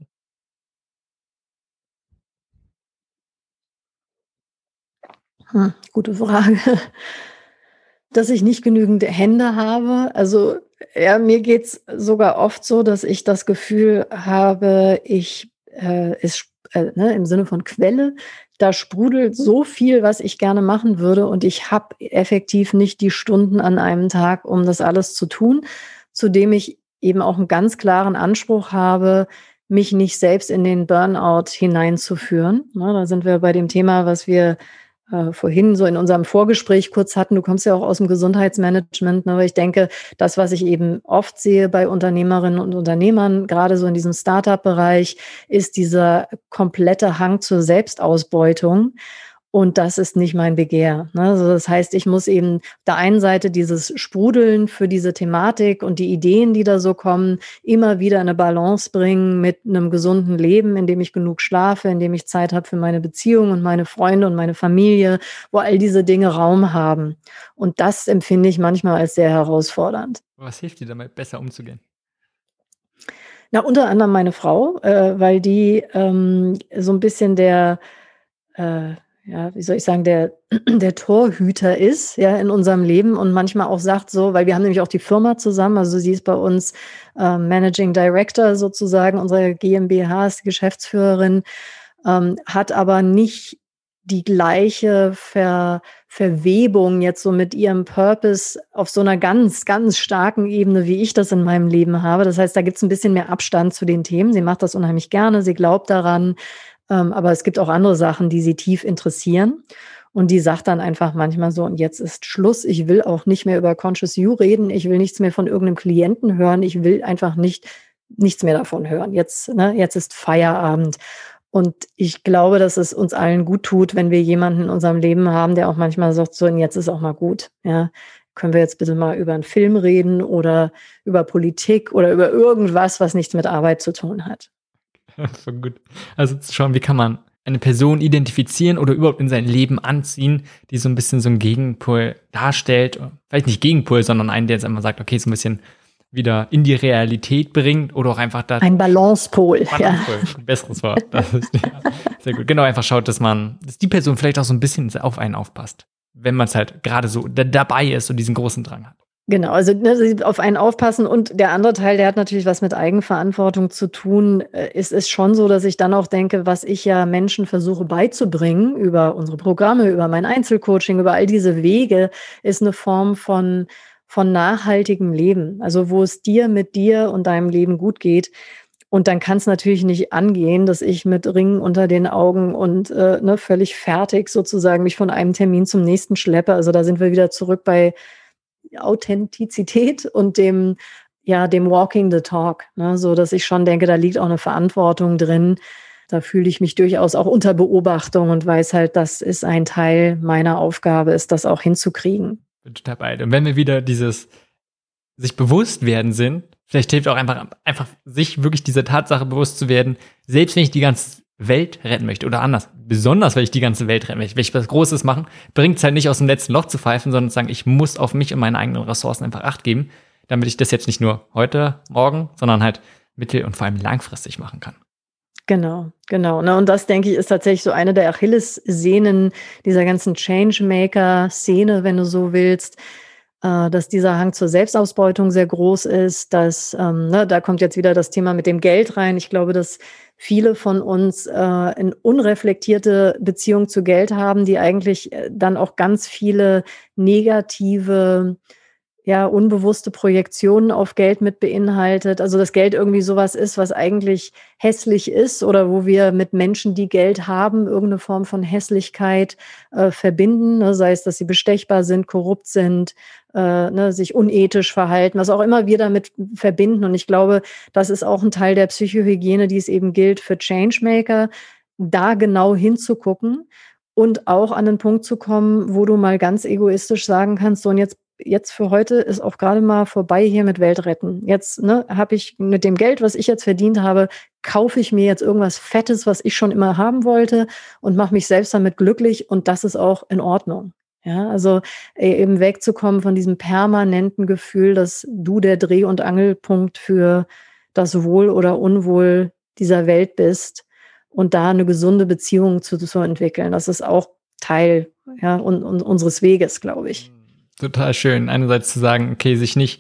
Hm, gute Frage. Dass ich nicht genügend Hände habe. Also ja, mir geht's sogar oft so, dass ich das Gefühl habe, ich äh, ist äh, ne, im Sinne von Quelle, da sprudelt so viel, was ich gerne machen würde, und ich habe effektiv nicht die Stunden an einem Tag, um das alles zu tun, zudem ich eben auch einen ganz klaren Anspruch habe, mich nicht selbst in den Burnout hineinzuführen. Ne, da sind wir bei dem Thema, was wir äh, vorhin so in unserem Vorgespräch kurz hatten, du kommst ja auch aus dem Gesundheitsmanagement, ne, aber ich denke, das, was ich eben oft sehe bei Unternehmerinnen und Unternehmern, gerade so in diesem Startup-Bereich, ist dieser komplette Hang zur Selbstausbeutung. Und das ist nicht mein Begehr. Ne? Also das heißt, ich muss eben auf der einen Seite dieses Sprudeln für diese Thematik und die Ideen, die da so kommen, immer wieder eine Balance bringen mit einem gesunden Leben, in dem ich genug schlafe, in dem ich Zeit habe für meine Beziehung und meine Freunde und meine Familie, wo all diese Dinge Raum haben. Und das empfinde ich manchmal als sehr herausfordernd. Was hilft dir damit, besser umzugehen? Na, unter anderem meine Frau, äh, weil die ähm, so ein bisschen der äh, ja, wie soll ich sagen, der, der Torhüter ist, ja, in unserem Leben und manchmal auch sagt so, weil wir haben nämlich auch die Firma zusammen, also sie ist bei uns äh, Managing Director sozusagen, unsere GmbH ist die Geschäftsführerin, ähm, hat aber nicht die gleiche Ver, Verwebung jetzt so mit ihrem Purpose auf so einer ganz, ganz starken Ebene, wie ich das in meinem Leben habe. Das heißt, da gibt es ein bisschen mehr Abstand zu den Themen. Sie macht das unheimlich gerne, sie glaubt daran. Ähm, aber es gibt auch andere Sachen, die sie tief interessieren. Und die sagt dann einfach manchmal so, und jetzt ist Schluss. Ich will auch nicht mehr über Conscious You reden. Ich will nichts mehr von irgendeinem Klienten hören. Ich will einfach nicht, nichts mehr davon hören. Jetzt, ne, jetzt ist Feierabend. Und ich glaube, dass es uns allen gut tut, wenn wir jemanden in unserem Leben haben, der auch manchmal sagt, so, und jetzt ist auch mal gut. Ja, können wir jetzt bitte mal über einen Film reden oder über Politik oder über irgendwas, was nichts mit Arbeit zu tun hat. Voll gut. Also zu schauen, wie kann man eine Person identifizieren oder überhaupt in sein Leben anziehen, die so ein bisschen so einen Gegenpol darstellt. Vielleicht nicht Gegenpol, sondern einen, der jetzt einmal sagt, okay, so ein bisschen wieder in die Realität bringt oder auch einfach da. Ein Balancepol. Balancepol, ja. Besseres Wort. Das ist, ja, sehr gut. Genau, einfach schaut, dass man, dass die Person vielleicht auch so ein bisschen auf einen aufpasst, wenn man es halt gerade so da, dabei ist und diesen großen Drang hat. Genau, also ne, auf einen aufpassen und der andere Teil, der hat natürlich was mit Eigenverantwortung zu tun. Es ist schon so, dass ich dann auch denke, was ich ja Menschen versuche beizubringen über unsere Programme, über mein Einzelcoaching, über all diese Wege, ist eine Form von, von nachhaltigem Leben. Also wo es dir mit dir und deinem Leben gut geht. Und dann kann es natürlich nicht angehen, dass ich mit Ringen unter den Augen und äh, ne, völlig fertig sozusagen mich von einem Termin zum nächsten schleppe. Also da sind wir wieder zurück bei Authentizität und dem, ja, dem Walking the Talk, ne, so dass ich schon denke, da liegt auch eine Verantwortung drin. Da fühle ich mich durchaus auch unter Beobachtung und weiß halt, das ist ein Teil meiner Aufgabe, ist das auch hinzukriegen. Bin total bei dir. Und wenn wir wieder dieses sich bewusst werden sind, vielleicht hilft auch einfach, einfach sich wirklich dieser Tatsache bewusst zu werden, selbst wenn ich die ganze Welt retten möchte oder anders, besonders wenn ich die ganze Welt retten möchte, wenn ich was Großes machen, bringt es halt nicht aus dem letzten Loch zu pfeifen, sondern zu sagen, ich muss auf mich und meine eigenen Ressourcen einfach Acht geben, damit ich das jetzt nicht nur heute, morgen, sondern halt mittel- und vor allem langfristig machen kann. Genau, genau. Ne, und das, denke ich, ist tatsächlich so eine der Achillessehnen dieser ganzen Changemaker-Szene, wenn du so willst, äh, dass dieser Hang zur Selbstausbeutung sehr groß ist, dass, ähm, ne, da kommt jetzt wieder das Thema mit dem Geld rein. Ich glaube, dass viele von uns äh, eine unreflektierte Beziehung zu Geld haben, die eigentlich äh, dann auch ganz viele negative, ja, unbewusste Projektionen auf Geld mit beinhaltet. Also dass Geld irgendwie sowas ist, was eigentlich hässlich ist oder wo wir mit Menschen, die Geld haben, irgendeine Form von Hässlichkeit äh, verbinden, ne? Sei es, dass sie bestechbar sind, korrupt sind, äh, ne, sich unethisch verhalten, was auch immer wir damit verbinden. Und ich glaube, das ist auch ein Teil der Psychohygiene, die es eben gilt für Changemaker, da genau hinzugucken und auch an den Punkt zu kommen, wo du mal ganz egoistisch sagen kannst, so und jetzt Jetzt für heute ist auch gerade mal vorbei hier mit Weltretten. Jetzt ne, habe ich mit dem Geld, was ich jetzt verdient habe, kaufe ich mir jetzt irgendwas Fettes, was ich schon immer haben wollte und mache mich selbst damit glücklich und das ist auch in Ordnung. Ja, also eben wegzukommen von diesem permanenten Gefühl, dass du der Dreh- und Angelpunkt für das Wohl oder Unwohl dieser Welt bist und da eine gesunde Beziehung zu, zu entwickeln. Das ist auch Teil ja, un, un, unseres Weges, glaube ich. Total schön, einerseits zu sagen, okay, sich nicht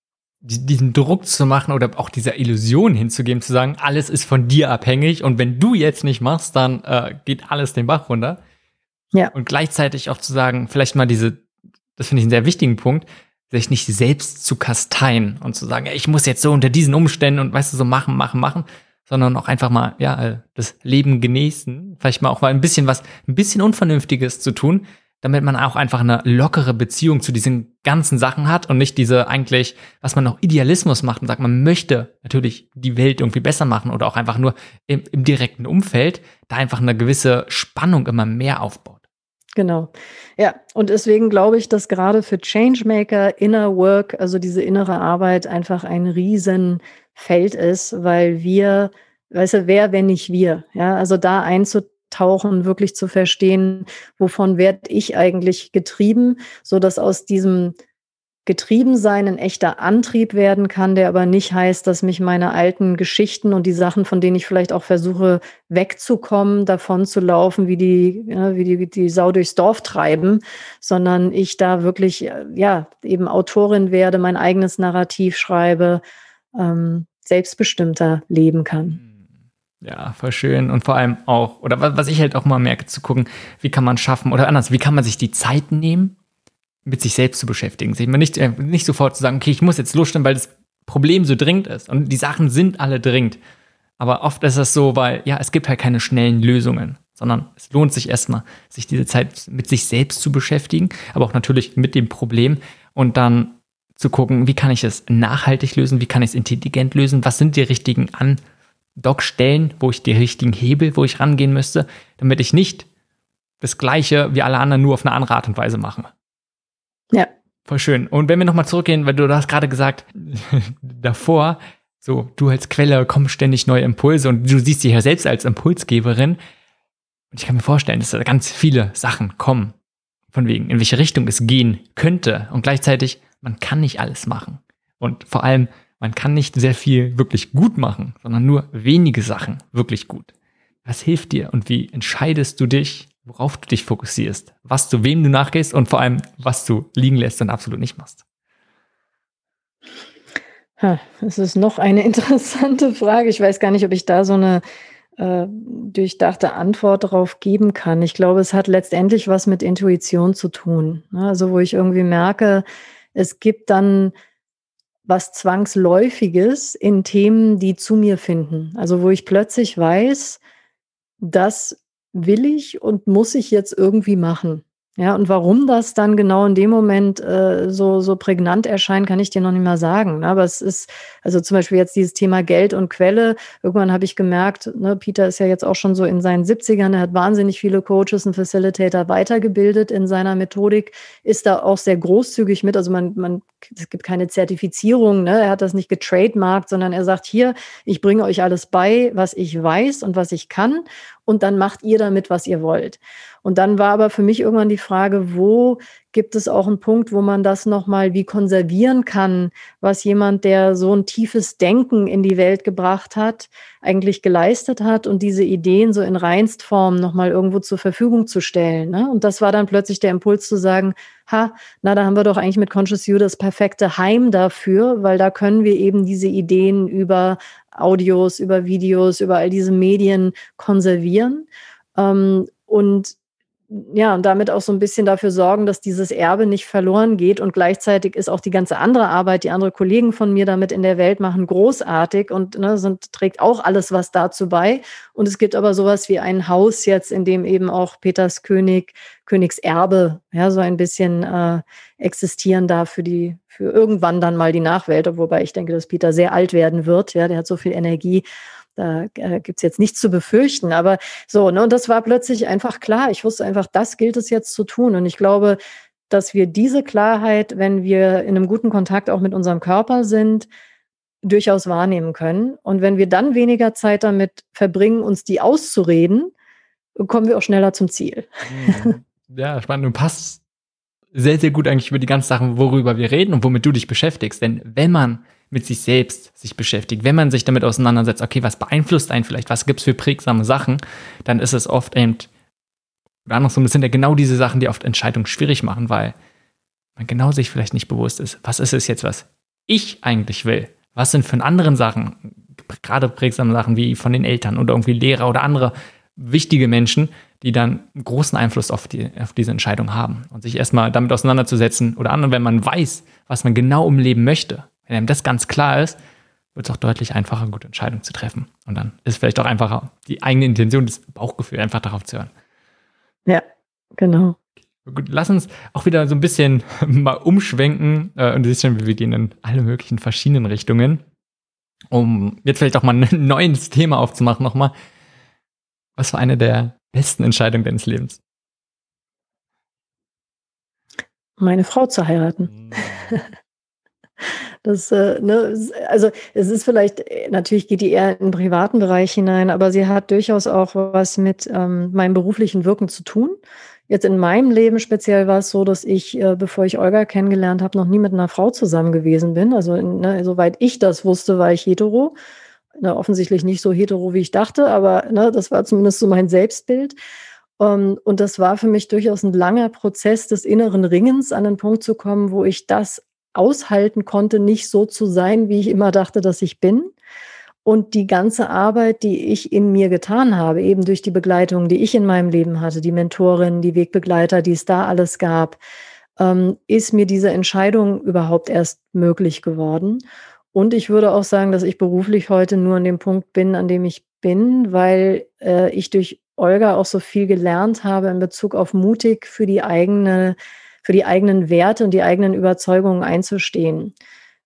diesen Druck zu machen oder auch dieser Illusion hinzugeben, zu sagen, alles ist von dir abhängig und wenn du jetzt nicht machst, dann äh, geht alles den Bach runter. Ja. Und gleichzeitig auch zu sagen, vielleicht mal diese, das finde ich einen sehr wichtigen Punkt, sich nicht selbst zu kasteien und zu sagen, ey, ich muss jetzt so unter diesen Umständen und weißt du, so machen, machen, machen, sondern auch einfach mal, ja, das Leben genießen, vielleicht mal auch mal ein bisschen was, ein bisschen Unvernünftiges zu tun, damit man auch einfach eine lockere Beziehung zu diesen ganzen Sachen hat und nicht diese eigentlich, was man noch Idealismus macht und sagt, man möchte natürlich die Welt irgendwie besser machen oder auch einfach nur im, im direkten Umfeld, da einfach eine gewisse Spannung immer mehr aufbaut. Genau. Ja, und deswegen glaube ich, dass gerade für Changemaker Inner Work, also diese innere Arbeit, einfach ein Riesenfeld ist, weil wir, weißt du, wer, wenn nicht wir, ja, also da einzutauchen, wirklich zu verstehen, wovon werde ich eigentlich getrieben, so dass aus diesem Getriebensein ein echter Antrieb werden kann, der aber nicht heißt, dass mich meine alten Geschichten und die Sachen, von denen ich vielleicht auch versuche wegzukommen, davon zu laufen, wie die, ja, wie die, wie die Sau durchs Dorf treiben, sondern ich da wirklich, ja, eben Autorin werde, mein eigenes Narrativ schreibe, ähm, selbstbestimmter leben kann. Ja, voll schön. Und vor allem auch, oder was ich halt auch mal merke, zu gucken, wie kann man schaffen, oder anders, wie kann man sich die Zeit nehmen, mit sich selbst zu beschäftigen. Sich mal nicht, äh, nicht sofort zu sagen, okay, ich muss jetzt losstellen, weil das Problem so dringend ist. Und die Sachen sind alle dringend. Aber oft ist es so, weil, ja, es gibt halt keine schnellen Lösungen, sondern es lohnt sich erstmal, sich diese Zeit mit sich selbst zu beschäftigen, aber auch natürlich mit dem Problem und dann zu gucken, wie kann ich es nachhaltig lösen, wie kann ich es intelligent lösen, was sind die richtigen Andockstellen, wo ich die richtigen Hebel, wo ich rangehen müsste, damit ich nicht das Gleiche wie alle anderen nur auf eine andere Art und Weise mache. Ja. Voll schön. Und wenn wir nochmal zurückgehen, weil du, du hast gerade gesagt, davor, so, du als Quelle kommen ständig neue Impulse und du siehst dich ja selbst als Impulsgeberin. Und ich kann mir vorstellen, dass da ganz viele Sachen kommen, von wegen, in welche Richtung es gehen könnte. Und gleichzeitig, man kann nicht alles machen. Und vor allem, man kann nicht sehr viel wirklich gut machen, sondern nur wenige Sachen wirklich gut. Was hilft dir und wie entscheidest du dich, worauf du dich fokussierst, was du wem du nachgehst und vor allem, was du liegen lässt und absolut nicht machst? Ha, das ist noch eine interessante Frage. Ich weiß gar nicht, ob ich da so eine äh, durchdachte Antwort darauf geben kann. Ich glaube, es hat letztendlich was mit Intuition zu tun. Also wo ich irgendwie merke, es gibt dann was Zwangsläufiges in Themen, die zu mir finden. Also wo ich plötzlich weiß, das will ich und muss ich jetzt irgendwie machen. Ja, und warum das dann genau in dem Moment äh, so, so prägnant erscheint, kann ich dir noch nicht mal sagen. Ne? Aber es ist, also zum Beispiel jetzt dieses Thema Geld und Quelle. Irgendwann habe ich gemerkt, ne, Peter ist ja jetzt auch schon so in seinen siebzigern, er hat wahnsinnig viele Coaches und Facilitator weitergebildet in seiner Methodik, ist da auch sehr großzügig mit. Also man, man, es gibt keine Zertifizierung, ne? Er hat das nicht getrademarkt, sondern er sagt, hier, ich bringe euch alles bei, was ich weiß und was ich kann. Und dann macht ihr damit, was ihr wollt. Und dann war aber für mich irgendwann die Frage, wo gibt es auch einen Punkt, wo man das nochmal wie konservieren kann, was jemand, der so ein tiefes Denken in die Welt gebracht hat, eigentlich geleistet hat und diese Ideen so in Reinstform nochmal irgendwo zur Verfügung zu stellen. Ne? Und das war dann plötzlich der Impuls zu sagen, ha, na, da haben wir doch eigentlich mit Conscious You das perfekte Heim dafür, weil da können wir eben diese Ideen über Audios, über Videos, über all diese Medien konservieren. Ähm, und ja, und damit auch so ein bisschen dafür sorgen, dass dieses Erbe nicht verloren geht. Und gleichzeitig ist auch die ganze andere Arbeit, die andere Kollegen von mir damit in der Welt machen, großartig und ne, sind, trägt auch alles was dazu bei. Und es gibt aber sowas wie ein Haus jetzt, in dem eben auch Peters König, Königserbe, ja, so ein bisschen äh, existieren darf für die, für irgendwann dann mal die Nachwelt. Wobei ich denke, dass Peter sehr alt werden wird. Ja, der hat so viel Energie. Da äh, gibt's jetzt nichts zu befürchten, aber so, ne, und das war plötzlich einfach klar. Ich wusste einfach, das gilt es jetzt zu tun. Und ich glaube, dass wir diese Klarheit, wenn wir in einem guten Kontakt auch mit unserem Körper sind, durchaus wahrnehmen können. Und wenn wir dann weniger Zeit damit verbringen, uns die auszureden, kommen wir auch schneller zum Ziel. Ja, spannend. Du passt sehr, sehr gut eigentlich über die ganzen Sachen, worüber wir reden und womit du dich beschäftigst. Denn wenn man mit sich selbst sich beschäftigt, wenn man sich damit auseinandersetzt, okay, was beeinflusst einen vielleicht, was gibt's für prägsame Sachen, dann ist es oft eben, oder andersrum, das sind ja genau diese Sachen, die oft Entscheidungen schwierig machen, weil man genau sich vielleicht nicht bewusst ist, was ist es jetzt, was ich eigentlich will? Was sind von anderen Sachen, gerade prägsame Sachen wie von den Eltern oder irgendwie Lehrer oder andere wichtige Menschen, die dann einen großen Einfluss auf, die, auf diese Entscheidung haben. Und sich erstmal damit auseinanderzusetzen oder anderen, wenn man weiß, was man genau im Leben möchte, wenn einem das ganz klar ist, wird es auch deutlich einfacher, gute Entscheidungen zu treffen. Und dann ist es vielleicht auch einfacher, die eigene Intention, das Bauchgefühl einfach darauf zu hören. Ja, genau. Gut, lass uns auch wieder so ein bisschen mal umschwenken äh, und du siehst schon, wir gehen in alle möglichen verschiedenen Richtungen, um jetzt vielleicht auch mal ein neues Thema aufzumachen nochmal. Was war eine der besten Entscheidungen deines Lebens? Meine Frau zu heiraten. Mhm. Das, äh, ne, also es ist vielleicht, natürlich geht die eher in den privaten Bereich hinein, aber sie hat durchaus auch was mit ähm, meinem beruflichen Wirken zu tun. Jetzt in meinem Leben speziell war es so, dass ich, äh, bevor ich Olga kennengelernt habe, noch nie mit einer Frau zusammen gewesen bin. Also in, ne, soweit ich das wusste, war ich hetero. Ne, offensichtlich nicht so hetero, wie ich dachte, aber ne, das war zumindest so mein Selbstbild. Um, und das war für mich durchaus ein langer Prozess des inneren Ringens, an den Punkt zu kommen, wo ich das aushalten konnte, nicht so zu sein, wie ich immer dachte, dass ich bin. Und die ganze Arbeit, die ich in mir getan habe, eben durch die Begleitung, die ich in meinem Leben hatte, die Mentorin, die Wegbegleiter, die es da alles gab, ähm, ist mir diese Entscheidung überhaupt erst möglich geworden. Und ich würde auch sagen, dass ich beruflich heute nur an dem Punkt bin, an dem ich bin, weil äh, ich durch Olga auch so viel gelernt habe in Bezug auf mutig für die eigene, für die eigenen Werte und die eigenen Überzeugungen einzustehen.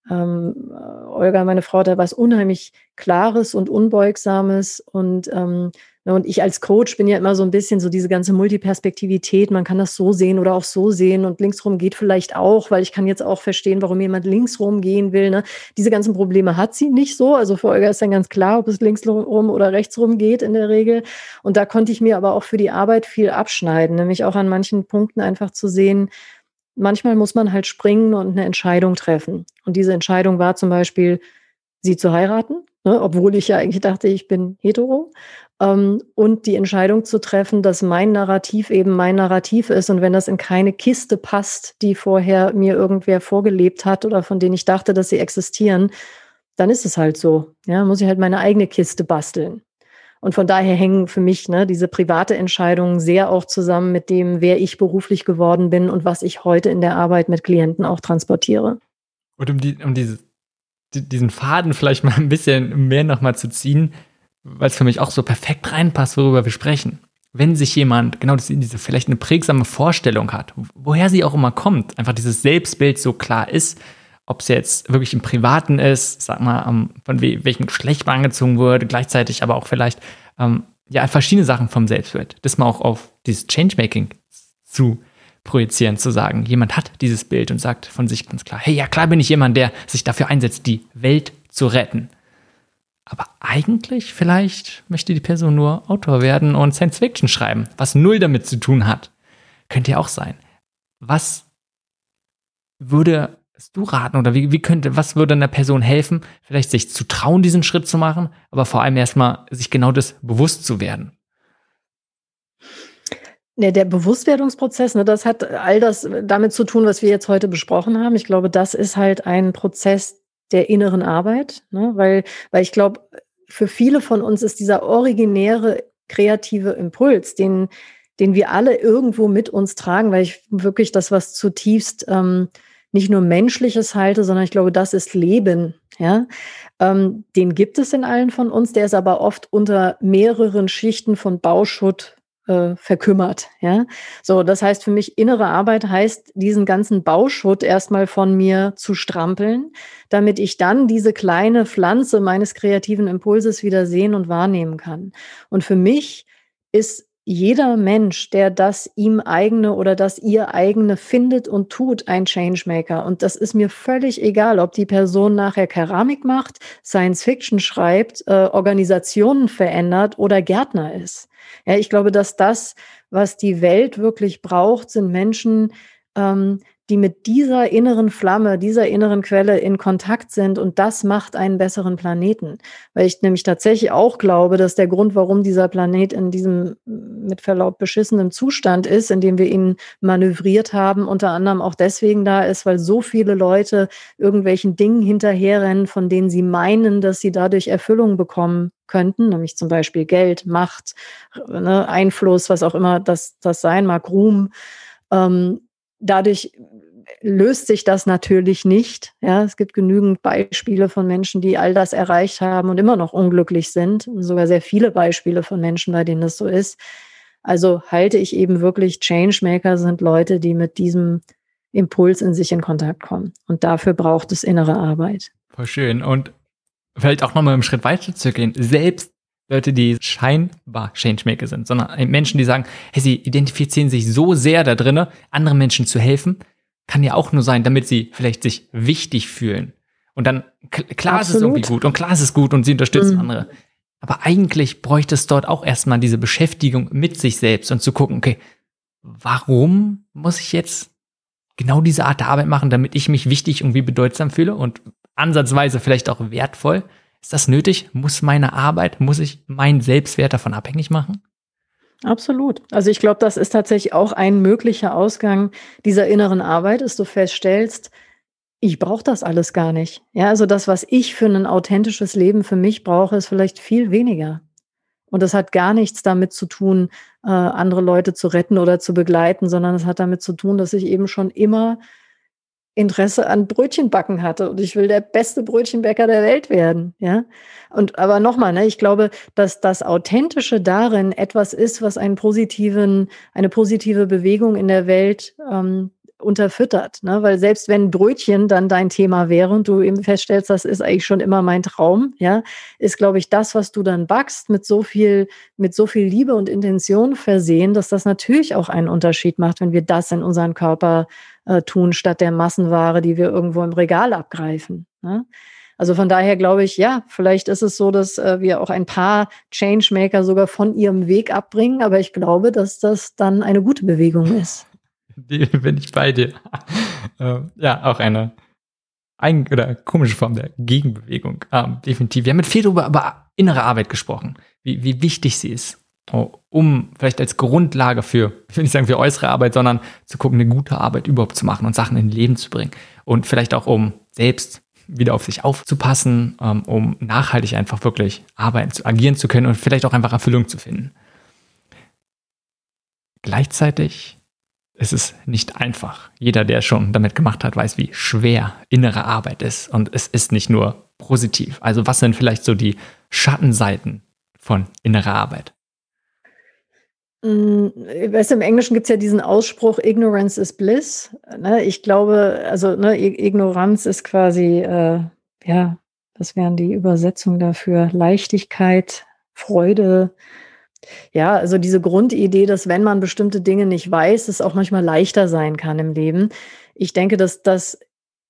Ähm, Olga, meine Frau, hat da was unheimlich Klares und Unbeugsames und ähm, und ich als Coach bin ja immer so ein bisschen so diese ganze Multiperspektivität, man kann das so sehen oder auch so sehen und linksrum geht vielleicht auch, weil ich kann jetzt auch verstehen, warum jemand linksrum gehen will. Ne? Diese ganzen Probleme hat sie nicht so, also für Olga ist dann ganz klar, ob es linksrum oder rechtsrum geht in der Regel. Und da konnte ich mir aber auch für die Arbeit viel abschneiden, nämlich auch an manchen Punkten einfach zu sehen, manchmal muss man halt springen und eine Entscheidung treffen. Und diese Entscheidung war zum Beispiel, sie zu heiraten, ne, obwohl ich ja eigentlich dachte, ich bin hetero. Ähm, und die Entscheidung zu treffen, dass mein Narrativ eben mein Narrativ ist. Und wenn das in keine Kiste passt, die vorher mir irgendwer vorgelebt hat oder von denen ich dachte, dass sie existieren, dann ist es halt so. Ja, muss ich halt meine eigene Kiste basteln. Und von daher hängen für mich ne, diese private Entscheidungen sehr auch zusammen mit dem, wer ich beruflich geworden bin und was ich heute in der Arbeit mit Klienten auch transportiere. Und um, die, um diese, die, diesen Faden vielleicht mal ein bisschen mehr nochmal zu ziehen, weil es für mich auch so perfekt reinpasst, worüber wir sprechen. Wenn sich jemand, genau, das, diese vielleicht eine prägsame Vorstellung hat, woher sie auch immer kommt, einfach dieses Selbstbild so klar ist, ob es jetzt wirklich im Privaten ist, sag mal, um, von we- welchem Geschlecht man angezogen wurde, gleichzeitig aber auch vielleicht ähm, ja verschiedene Sachen vom Selbstbild. Das mal auch auf dieses Changemaking zu projizieren, zu sagen, jemand hat dieses Bild und sagt von sich ganz klar, hey, ja klar bin ich jemand, der sich dafür einsetzt, die Welt zu retten. Aber eigentlich vielleicht möchte die Person nur Autor werden und Science Fiction schreiben, was null damit zu tun hat. Könnte ja auch sein. Was würde du raten oder wie, wie könnte, was würde einer Person helfen, vielleicht sich zu trauen, diesen Schritt zu machen, aber vor allem erstmal sich genau das bewusst zu werden? Ne, der Bewusstwerdungsprozess, ne, das hat all das damit zu tun, was wir jetzt heute besprochen haben. Ich glaube, das ist halt ein Prozess der inneren Arbeit, ne, weil, weil ich glaube, für viele von uns ist dieser originäre kreative Impuls, den, den wir alle irgendwo mit uns tragen, weil ich wirklich das, was zutiefst ähm, nicht nur Menschliches halte, sondern ich glaube, das ist Leben, ja. Ähm, den gibt es in allen von uns, der ist aber oft unter mehreren Schichten von Bauschutt äh, verkümmert, ja. So, das heißt für mich, innere Arbeit heißt, diesen ganzen Bauschutt erstmal von mir zu strampeln, damit ich dann diese kleine Pflanze meines kreativen Impulses wieder sehen und wahrnehmen kann. Und für mich ist jeder Mensch, der das ihm eigene oder das ihr eigene findet und tut, ein Changemaker. Und das ist mir völlig egal, ob die Person nachher Keramik macht, Science Fiction schreibt, äh, Organisationen verändert oder Gärtner ist. Ja, ich glaube, dass das, was die Welt wirklich braucht, sind Menschen, ähm, die mit dieser inneren Flamme, dieser inneren Quelle in Kontakt sind. Und das macht einen besseren Planeten. Weil ich nämlich tatsächlich auch glaube, dass der Grund, warum dieser Planet in diesem mit Verlaub beschissenen Zustand ist, in dem wir ihn manövriert haben, unter anderem auch deswegen da ist, weil so viele Leute irgendwelchen Dingen hinterherrennen, von denen sie meinen, dass sie dadurch Erfüllung bekommen könnten, nämlich zum Beispiel Geld, Macht, ne, Einfluss, was auch immer das, das sein mag, Ruhm. Ähm, dadurch löst sich das natürlich nicht. Ja, es gibt genügend Beispiele von Menschen, die all das erreicht haben und immer noch unglücklich sind. Und sogar sehr viele Beispiele von Menschen, bei denen das so ist. Also halte ich eben wirklich, Changemaker sind Leute, die mit diesem Impuls in sich in Kontakt kommen. Und dafür braucht es innere Arbeit. Voll schön. Und vielleicht auch nochmal einen Schritt weiter zu gehen. Selbst Leute, die scheinbar Changemaker sind, sondern Menschen, die sagen, hey, sie identifizieren sich so sehr da drin, anderen Menschen zu helfen, kann ja auch nur sein, damit sie vielleicht sich wichtig fühlen. Und dann, klar Absolut. Ist es irgendwie gut und klar ist es gut und sie unterstützen mhm. andere. Aber eigentlich bräuchte es dort auch erstmal diese Beschäftigung mit sich selbst und zu gucken, okay, warum muss ich jetzt genau diese Art der Arbeit machen, damit ich mich wichtig und wie bedeutsam fühle und ansatzweise vielleicht auch wertvoll? Ist das nötig? Muss meine Arbeit, muss ich meinen Selbstwert davon abhängig machen? Absolut. Also ich glaube, das ist tatsächlich auch ein möglicher Ausgang dieser inneren Arbeit, dass du feststellst, ich brauche das alles gar nicht. Ja, also das, was ich für ein authentisches Leben für mich brauche, ist vielleicht viel weniger. Und das hat gar nichts damit zu tun, äh, andere Leute zu retten oder zu begleiten, sondern es hat damit zu tun, dass ich eben schon immer Interesse an Brötchenbacken hatte und ich will der beste Brötchenbäcker der Welt werden, ja. Und aber nochmal, ne, ich glaube, dass das Authentische darin etwas ist, was einen positiven, eine positive Bewegung in der Welt ähm, unterfüttert, ne? Weil selbst wenn Brötchen dann dein Thema wäre und du eben feststellst, das ist eigentlich schon immer mein Traum, ja, ist, glaube ich, das, was du dann backst, mit so viel, mit so viel Liebe und Intention versehen, dass das natürlich auch einen Unterschied macht, wenn wir das in unseren Körper äh, tun, statt der Massenware, die wir irgendwo im Regal abgreifen, ne? Also von daher glaube ich, ja, vielleicht ist es so, dass äh, wir auch ein paar Changemaker sogar von ihrem Weg abbringen, aber ich glaube, dass das dann eine gute Bewegung ist. Die bin ich bei dir. äh, ja, auch eine eigen oder komische Form der Gegenbewegung. Ähm, definitiv. Wir haben mit viel darüber über innere Arbeit gesprochen, wie, wie wichtig sie ist, um vielleicht als Grundlage für, ich will nicht sagen für äußere Arbeit, sondern zu gucken, eine gute Arbeit überhaupt zu machen und Sachen in Leben zu bringen. Und vielleicht auch, um selbst wieder auf sich aufzupassen, ähm, um nachhaltig einfach wirklich arbeiten, zu agieren zu können und vielleicht auch einfach Erfüllung zu finden. Gleichzeitig ist es nicht einfach. Jeder, der schon damit gemacht hat, weiß, wie schwer innere Arbeit ist. Und es ist nicht nur positiv. Also was sind vielleicht so die Schattenseiten von innerer Arbeit? Weißt du, im Englischen gibt es ja diesen Ausspruch, Ignorance is bliss. Ne, ich glaube, also ne, Ignoranz ist quasi, äh, ja, das wären die Übersetzungen dafür, Leichtigkeit, Freude. Ja, also diese Grundidee, dass wenn man bestimmte Dinge nicht weiß, es auch manchmal leichter sein kann im Leben. Ich denke, dass das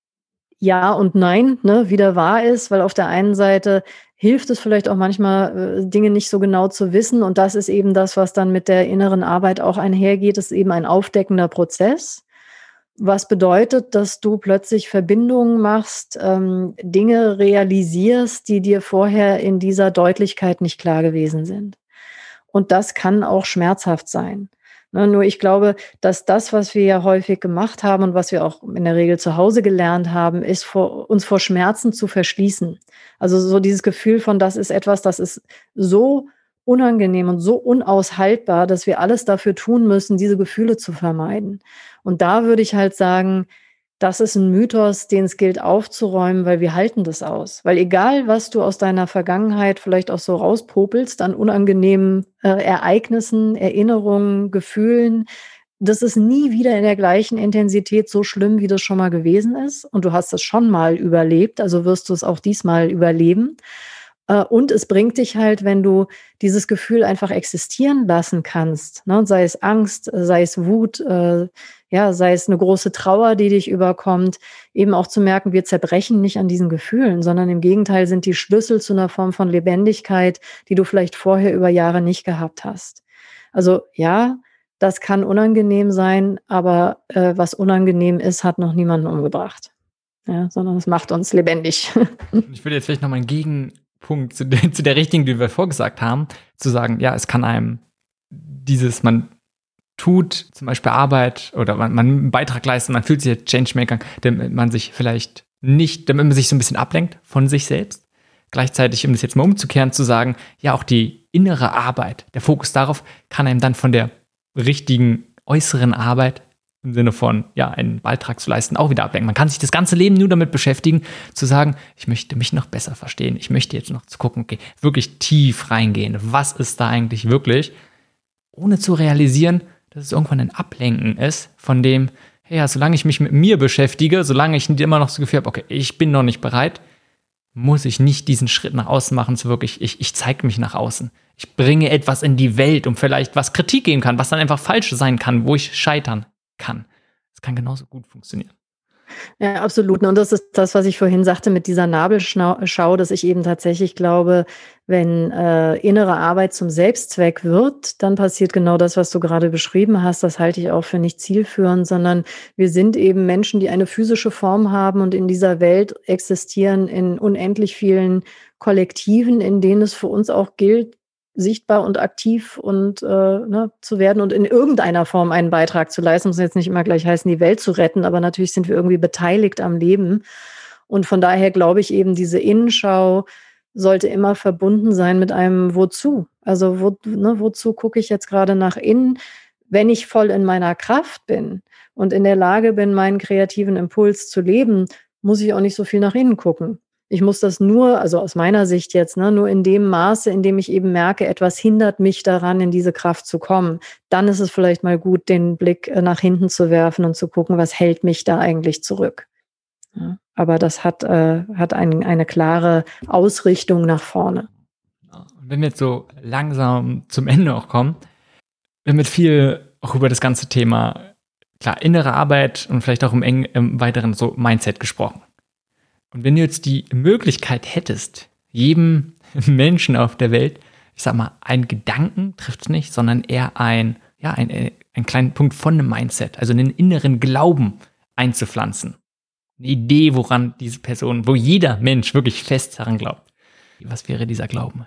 Ja und Nein ne, wieder wahr ist, weil auf der einen Seite hilft es vielleicht auch manchmal, äh, Dinge nicht so genau zu wissen. Und das ist eben das, was dann mit der inneren Arbeit auch einhergeht. Das ist eben ein aufdeckender Prozess. Was bedeutet, dass du plötzlich Verbindungen machst, ähm, Dinge realisierst, die dir vorher in dieser Deutlichkeit nicht klar gewesen sind. Und das kann auch schmerzhaft sein. Ne, nur ich glaube, dass das, was wir ja häufig gemacht haben und was wir auch in der Regel zu Hause gelernt haben, ist, vor, uns vor Schmerzen zu verschließen. Also so dieses Gefühl von, das ist etwas, das ist so unangenehm und so unaushaltbar, dass wir alles dafür tun müssen, diese Gefühle zu vermeiden. Und da würde ich halt sagen, das ist ein Mythos, den es gilt aufzuräumen, weil wir halten das aus. Weil egal, was du aus deiner Vergangenheit vielleicht auch so rauspopelst an unangenehmen äh, Ereignissen, Erinnerungen, Gefühlen, das ist nie wieder in der gleichen Intensität so schlimm, wie das schon mal gewesen ist. Und du hast es schon mal überlebt, also wirst du es auch diesmal überleben. Äh, und es bringt dich halt, wenn du dieses Gefühl einfach existieren lassen kannst, ne? Sei es Angst, sei es Wut, äh, ja, sei es eine große Trauer, die dich überkommt, eben auch zu merken, wir zerbrechen nicht an diesen Gefühlen, sondern im Gegenteil sind die Schlüssel zu einer Form von Lebendigkeit, die du vielleicht vorher über Jahre nicht gehabt hast. Also ja, das kann unangenehm sein, aber äh, was unangenehm ist, hat noch niemanden umgebracht. Ja, sondern es macht uns lebendig. Ich würde jetzt vielleicht noch mal einen Gegenpunkt zu der, zu der Richtung, die wir vorgesagt haben, zu sagen, ja, es kann einem dieses, man tut zum Beispiel Arbeit oder man, man einen Beitrag leistet, man fühlt sich als Changemaker, damit man sich vielleicht nicht, damit man sich so ein bisschen ablenkt von sich selbst. Gleichzeitig, um das jetzt mal umzukehren, zu sagen, ja, auch die innere Arbeit, der Fokus darauf kann einem dann von der richtigen äußeren Arbeit im Sinne von, ja, einen Beitrag zu leisten, auch wieder ablenken. Man kann sich das ganze Leben nur damit beschäftigen, zu sagen, ich möchte mich noch besser verstehen. Ich möchte jetzt noch zu gucken, okay, wirklich tief reingehen. Was ist da eigentlich wirklich? Ohne zu realisieren, dass es irgendwann ein Ablenken ist von dem, hey, ja, solange ich mich mit mir beschäftige, solange ich immer noch das Gefühl habe, okay, ich bin noch nicht bereit, muss ich nicht diesen Schritt nach außen machen, zu wirklich, ich, ich zeige mich nach außen. Ich bringe etwas in die Welt, um vielleicht was Kritik geben kann, was dann einfach falsch sein kann, wo ich scheitern kann. Das kann genauso gut funktionieren. Ja, absolut. Und das ist das, was ich vorhin sagte mit dieser Nabelschau, dass ich eben tatsächlich glaube, wenn äh, innere Arbeit zum Selbstzweck wird, dann passiert genau das, was du gerade beschrieben hast. Das halte ich auch für nicht zielführend, sondern wir sind eben Menschen, die eine physische Form haben und in dieser Welt existieren in unendlich vielen Kollektiven, in denen es für uns auch gilt, sichtbar und aktiv und äh, ne, zu werden und in irgendeiner Form einen Beitrag zu leisten. Muss jetzt nicht immer gleich heißen, die Welt zu retten, aber natürlich sind wir irgendwie beteiligt am Leben. Und von daher glaube ich eben, diese Innenschau sollte immer verbunden sein mit einem Wozu. Also wo, ne, wozu gucke ich jetzt gerade nach innen? Wenn ich voll in meiner Kraft bin und in der Lage bin, meinen kreativen Impuls zu leben, muss ich auch nicht so viel nach innen gucken. Ich muss das nur, also aus meiner Sicht jetzt, ne, nur in dem Maße, in dem ich eben merke, etwas hindert mich daran, in diese Kraft zu kommen. Dann ist es vielleicht mal gut, den Blick nach hinten zu werfen und zu gucken, was hält mich da eigentlich zurück. Ja, aber das hat, äh, hat ein, eine klare Ausrichtung nach vorne. Wenn wir jetzt so langsam zum Ende auch kommen, wir haben mit viel auch über das ganze Thema, klar, innere Arbeit und vielleicht auch im, eng, im weiteren so Mindset gesprochen. Und wenn du jetzt die Möglichkeit hättest, jedem Menschen auf der Welt, ich sag mal, einen Gedanken trifft es nicht, sondern eher ein, ja, ein, einen kleinen Punkt von einem Mindset, also einen inneren Glauben einzupflanzen. Eine Idee, woran diese Person, wo jeder Mensch wirklich fest daran glaubt. Was wäre dieser Glauben?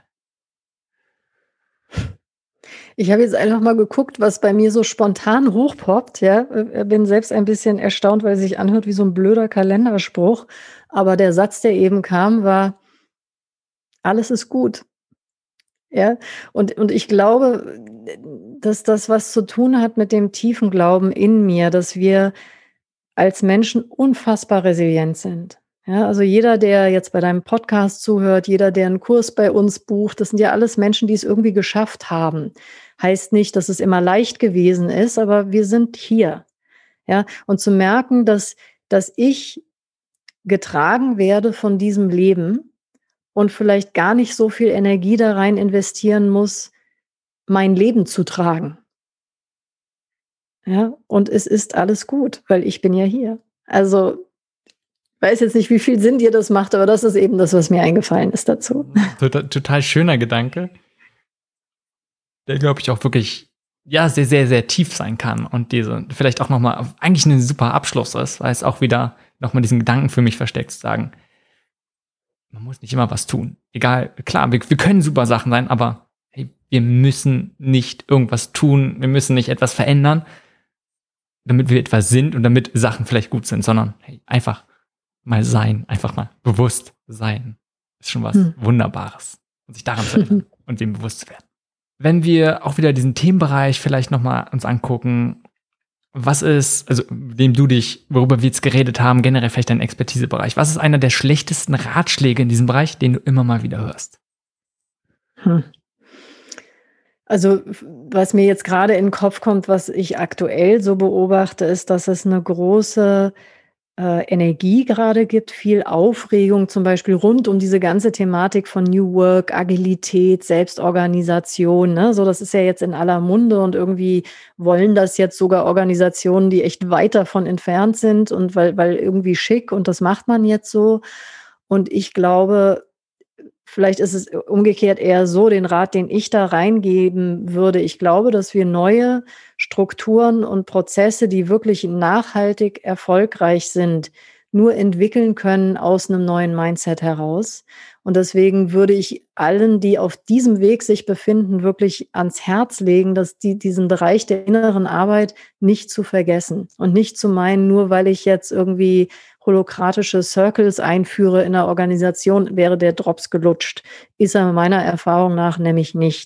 Ich habe jetzt einfach mal geguckt, was bei mir so spontan hochpoppt. Ja, bin selbst ein bisschen erstaunt, weil es sich anhört wie so ein blöder Kalenderspruch. Aber der Satz, der eben kam, war: Alles ist gut. Ja, und und ich glaube, dass das was zu tun hat mit dem tiefen Glauben in mir, dass wir als Menschen unfassbar resilient sind. Ja, also jeder, der jetzt bei deinem Podcast zuhört, jeder, der einen Kurs bei uns bucht, das sind ja alles Menschen, die es irgendwie geschafft haben. Heißt nicht, dass es immer leicht gewesen ist, aber wir sind hier. Ja, und zu merken, dass, dass ich getragen werde von diesem Leben und vielleicht gar nicht so viel Energie da rein investieren muss, mein Leben zu tragen. Ja, und es ist alles gut, weil ich bin ja hier. Also ich weiß jetzt nicht, wie viel Sinn dir das macht, aber das ist eben das, was mir eingefallen ist dazu. Total, total schöner Gedanke, der, glaube ich, auch wirklich ja sehr, sehr, sehr tief sein kann und diese vielleicht auch nochmal eigentlich ein super Abschluss ist, weil es auch wieder nochmal diesen Gedanken für mich versteckt, zu sagen, man muss nicht immer was tun. Egal, klar, wir, wir können super Sachen sein, aber hey, wir müssen nicht irgendwas tun, wir müssen nicht etwas verändern, damit wir etwas sind und damit Sachen vielleicht gut sind, sondern hey, einfach mal sein, einfach mal bewusst sein. Ist schon was hm. Wunderbares. Und sich daran zu erinnern und dem bewusst zu werden. Wenn wir auch wieder diesen Themenbereich vielleicht nochmal uns angucken, was ist, also dem du dich, worüber wir jetzt geredet haben, generell vielleicht dein Expertisebereich, was ist einer der schlechtesten Ratschläge in diesem Bereich, den du immer mal wieder hörst? Hm. Also was mir jetzt gerade in den Kopf kommt, was ich aktuell so beobachte, ist, dass es eine große äh, Energie gerade gibt, viel Aufregung zum Beispiel rund um diese ganze Thematik von New Work, Agilität, Selbstorganisation. Ne? So, das ist ja jetzt in aller Munde und irgendwie wollen das jetzt sogar Organisationen, die echt weit davon entfernt sind und weil, weil irgendwie schick und das macht man jetzt so. Und ich glaube, vielleicht ist es umgekehrt eher so, den Rat, den ich da reingeben würde. Ich glaube, dass wir neue Strukturen und Prozesse, die wirklich nachhaltig erfolgreich sind, nur entwickeln können aus einem neuen Mindset heraus. Und deswegen würde ich allen, die auf diesem Weg sich befinden, wirklich ans Herz legen, dass die diesen Bereich der inneren Arbeit nicht zu vergessen und nicht zu meinen, nur weil ich jetzt irgendwie holokratische Circles einführe in der Organisation, wäre der Drops gelutscht. Ist er meiner Erfahrung nach nämlich nicht.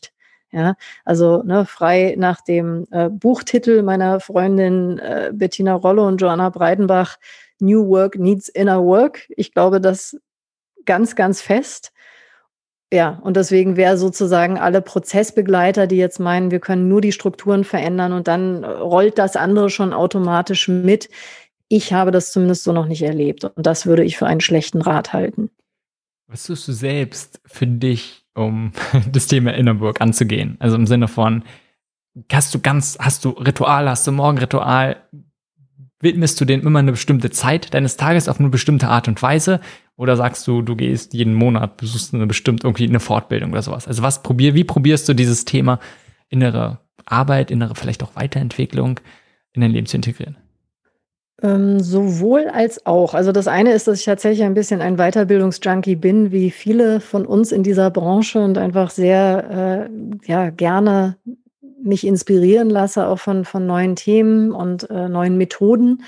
Ja, also ne, frei nach dem äh, Buchtitel meiner Freundin äh, Bettina Rollo und Joanna Breidenbach, New Work Needs Inner Work. Ich glaube das ganz, ganz fest. Ja, und deswegen wäre sozusagen alle Prozessbegleiter, die jetzt meinen, wir können nur die Strukturen verändern und dann rollt das andere schon automatisch mit. Ich habe das zumindest so noch nicht erlebt und das würde ich für einen schlechten Rat halten. Was tust du selbst für dich, um das Thema Inner Work anzugehen? Also im Sinne von, hast du ganz, hast du Ritual, hast du Morgenritual? Widmest du denen immer eine bestimmte Zeit deines Tages auf eine bestimmte Art und Weise? Oder sagst du, du gehst jeden Monat, besuchst eine bestimmt irgendwie eine Fortbildung oder sowas? Also was probier, wie probierst du dieses Thema innere Arbeit, innere vielleicht auch Weiterentwicklung in dein Leben zu integrieren? Ähm, sowohl als auch. Also das eine ist, dass ich tatsächlich ein bisschen ein Weiterbildungsjunkie bin, wie viele von uns in dieser Branche und einfach sehr äh, ja, gerne mich inspirieren lasse, auch von, von neuen Themen und äh, neuen Methoden.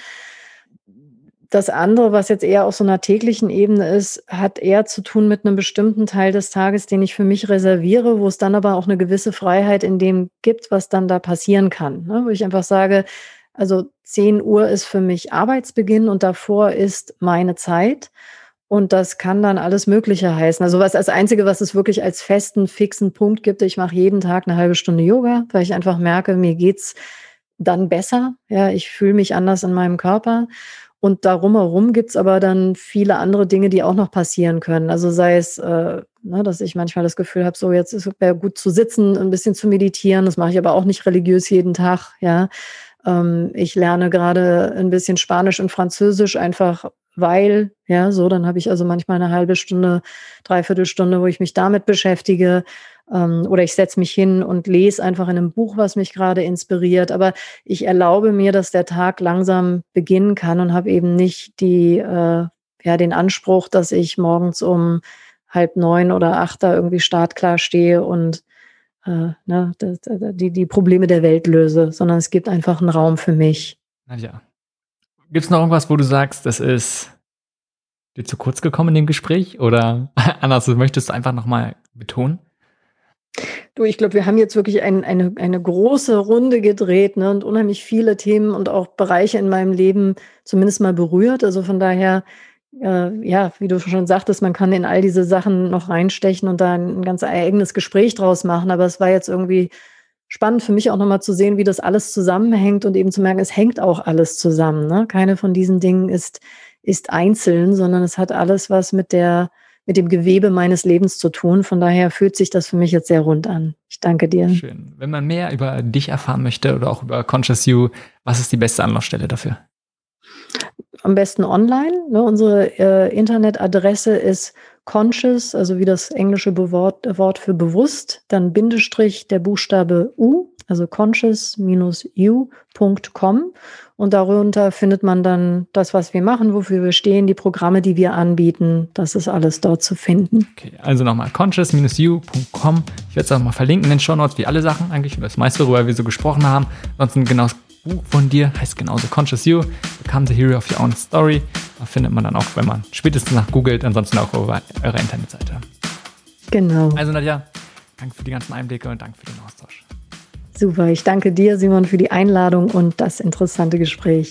Das andere, was jetzt eher auf so einer täglichen Ebene ist, hat eher zu tun mit einem bestimmten Teil des Tages, den ich für mich reserviere, wo es dann aber auch eine gewisse Freiheit in dem gibt, was dann da passieren kann. Ne? Wo ich einfach sage, also zehn Uhr ist für mich Arbeitsbeginn und davor ist meine Zeit. Und das kann dann alles Mögliche heißen. Also was das Einzige, was es wirklich als festen, fixen Punkt gibt, ich mache jeden Tag eine halbe Stunde Yoga, weil ich einfach merke, mir geht's dann besser. Ja, ich fühle mich anders in meinem Körper. Und darum herum gibt's aber dann viele andere Dinge, die auch noch passieren können. Also sei es, äh, ne, dass ich manchmal das Gefühl habe, so jetzt ist es gut zu sitzen, ein bisschen zu meditieren. Das mache ich aber auch nicht religiös jeden Tag. Ja, ähm, ich lerne gerade ein bisschen Spanisch und Französisch einfach, weil, ja, so, dann habe ich also manchmal eine halbe Stunde, dreiviertel Stunde, wo ich mich damit beschäftige. Ähm, oder ich setze mich hin und lese einfach in einem Buch, was mich gerade inspiriert. Aber ich erlaube mir, dass der Tag langsam beginnen kann und habe eben nicht die, äh, ja, den Anspruch, dass ich morgens um halb neun oder acht da irgendwie startklar stehe und äh, ne, das, die, die Probleme der Welt löse, sondern es gibt einfach einen Raum für mich. Nadja, gibt es noch irgendwas, wo du sagst, das ist dir zu kurz gekommen in dem Gespräch? Oder anders, möchtest du einfach nochmal betonen? Du, ich glaube, wir haben jetzt wirklich ein, eine, eine große Runde gedreht, ne, und unheimlich viele Themen und auch Bereiche in meinem Leben zumindest mal berührt. Also von daher, äh, ja, wie du schon sagtest, man kann in all diese Sachen noch reinstechen und da ein ganz eigenes Gespräch draus machen. Aber es war jetzt irgendwie spannend für mich auch nochmal zu sehen, wie das alles zusammenhängt und eben zu merken, es hängt auch alles zusammen. Ne? Keine von diesen Dingen ist, ist einzeln, sondern es hat alles was mit der mit dem Gewebe meines Lebens zu tun. Von daher fühlt sich das für mich jetzt sehr rund an. Ich danke dir. Schön. Wenn man mehr über dich erfahren möchte oder auch über Conscious You, was ist die beste Anlaufstelle dafür? Am besten online. Ne? Unsere äh, Internetadresse ist conscious, also wie das englische Wort, Wort für bewusst, dann Bindestrich der Buchstabe U, also conscious you punkt com. Und darunter findet man dann das, was wir machen, wofür wir stehen, die Programme, die wir anbieten. Das ist alles dort zu finden. Okay, also nochmal conscious you punkt com. Ich werde es auch mal verlinken in den Shownotes, wie alle Sachen eigentlich, über das meiste, worüber wir so gesprochen haben. Ansonsten genau das Buch von dir heißt genauso Conscious You, Become the Hero of Your Own Story. Da findet man dann auch, wenn man spätestens nach googelt, ansonsten auch über eure Internetseite. Genau. Also Nadja, danke für die ganzen Einblicke und danke für den Austausch. Super, ich danke dir, Simon, für die Einladung und das interessante Gespräch.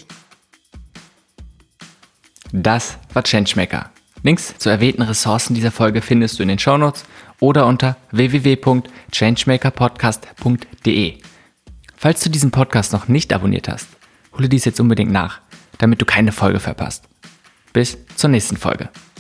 Das war Changemaker. Links zu erwähnten Ressourcen dieser Folge findest du in den Shownotes oder unter w w w punkt changemaker podcast punkt d e. Falls du diesen Podcast noch nicht abonniert hast, hole dies jetzt unbedingt nach, damit du keine Folge verpasst. Bis zur nächsten Folge.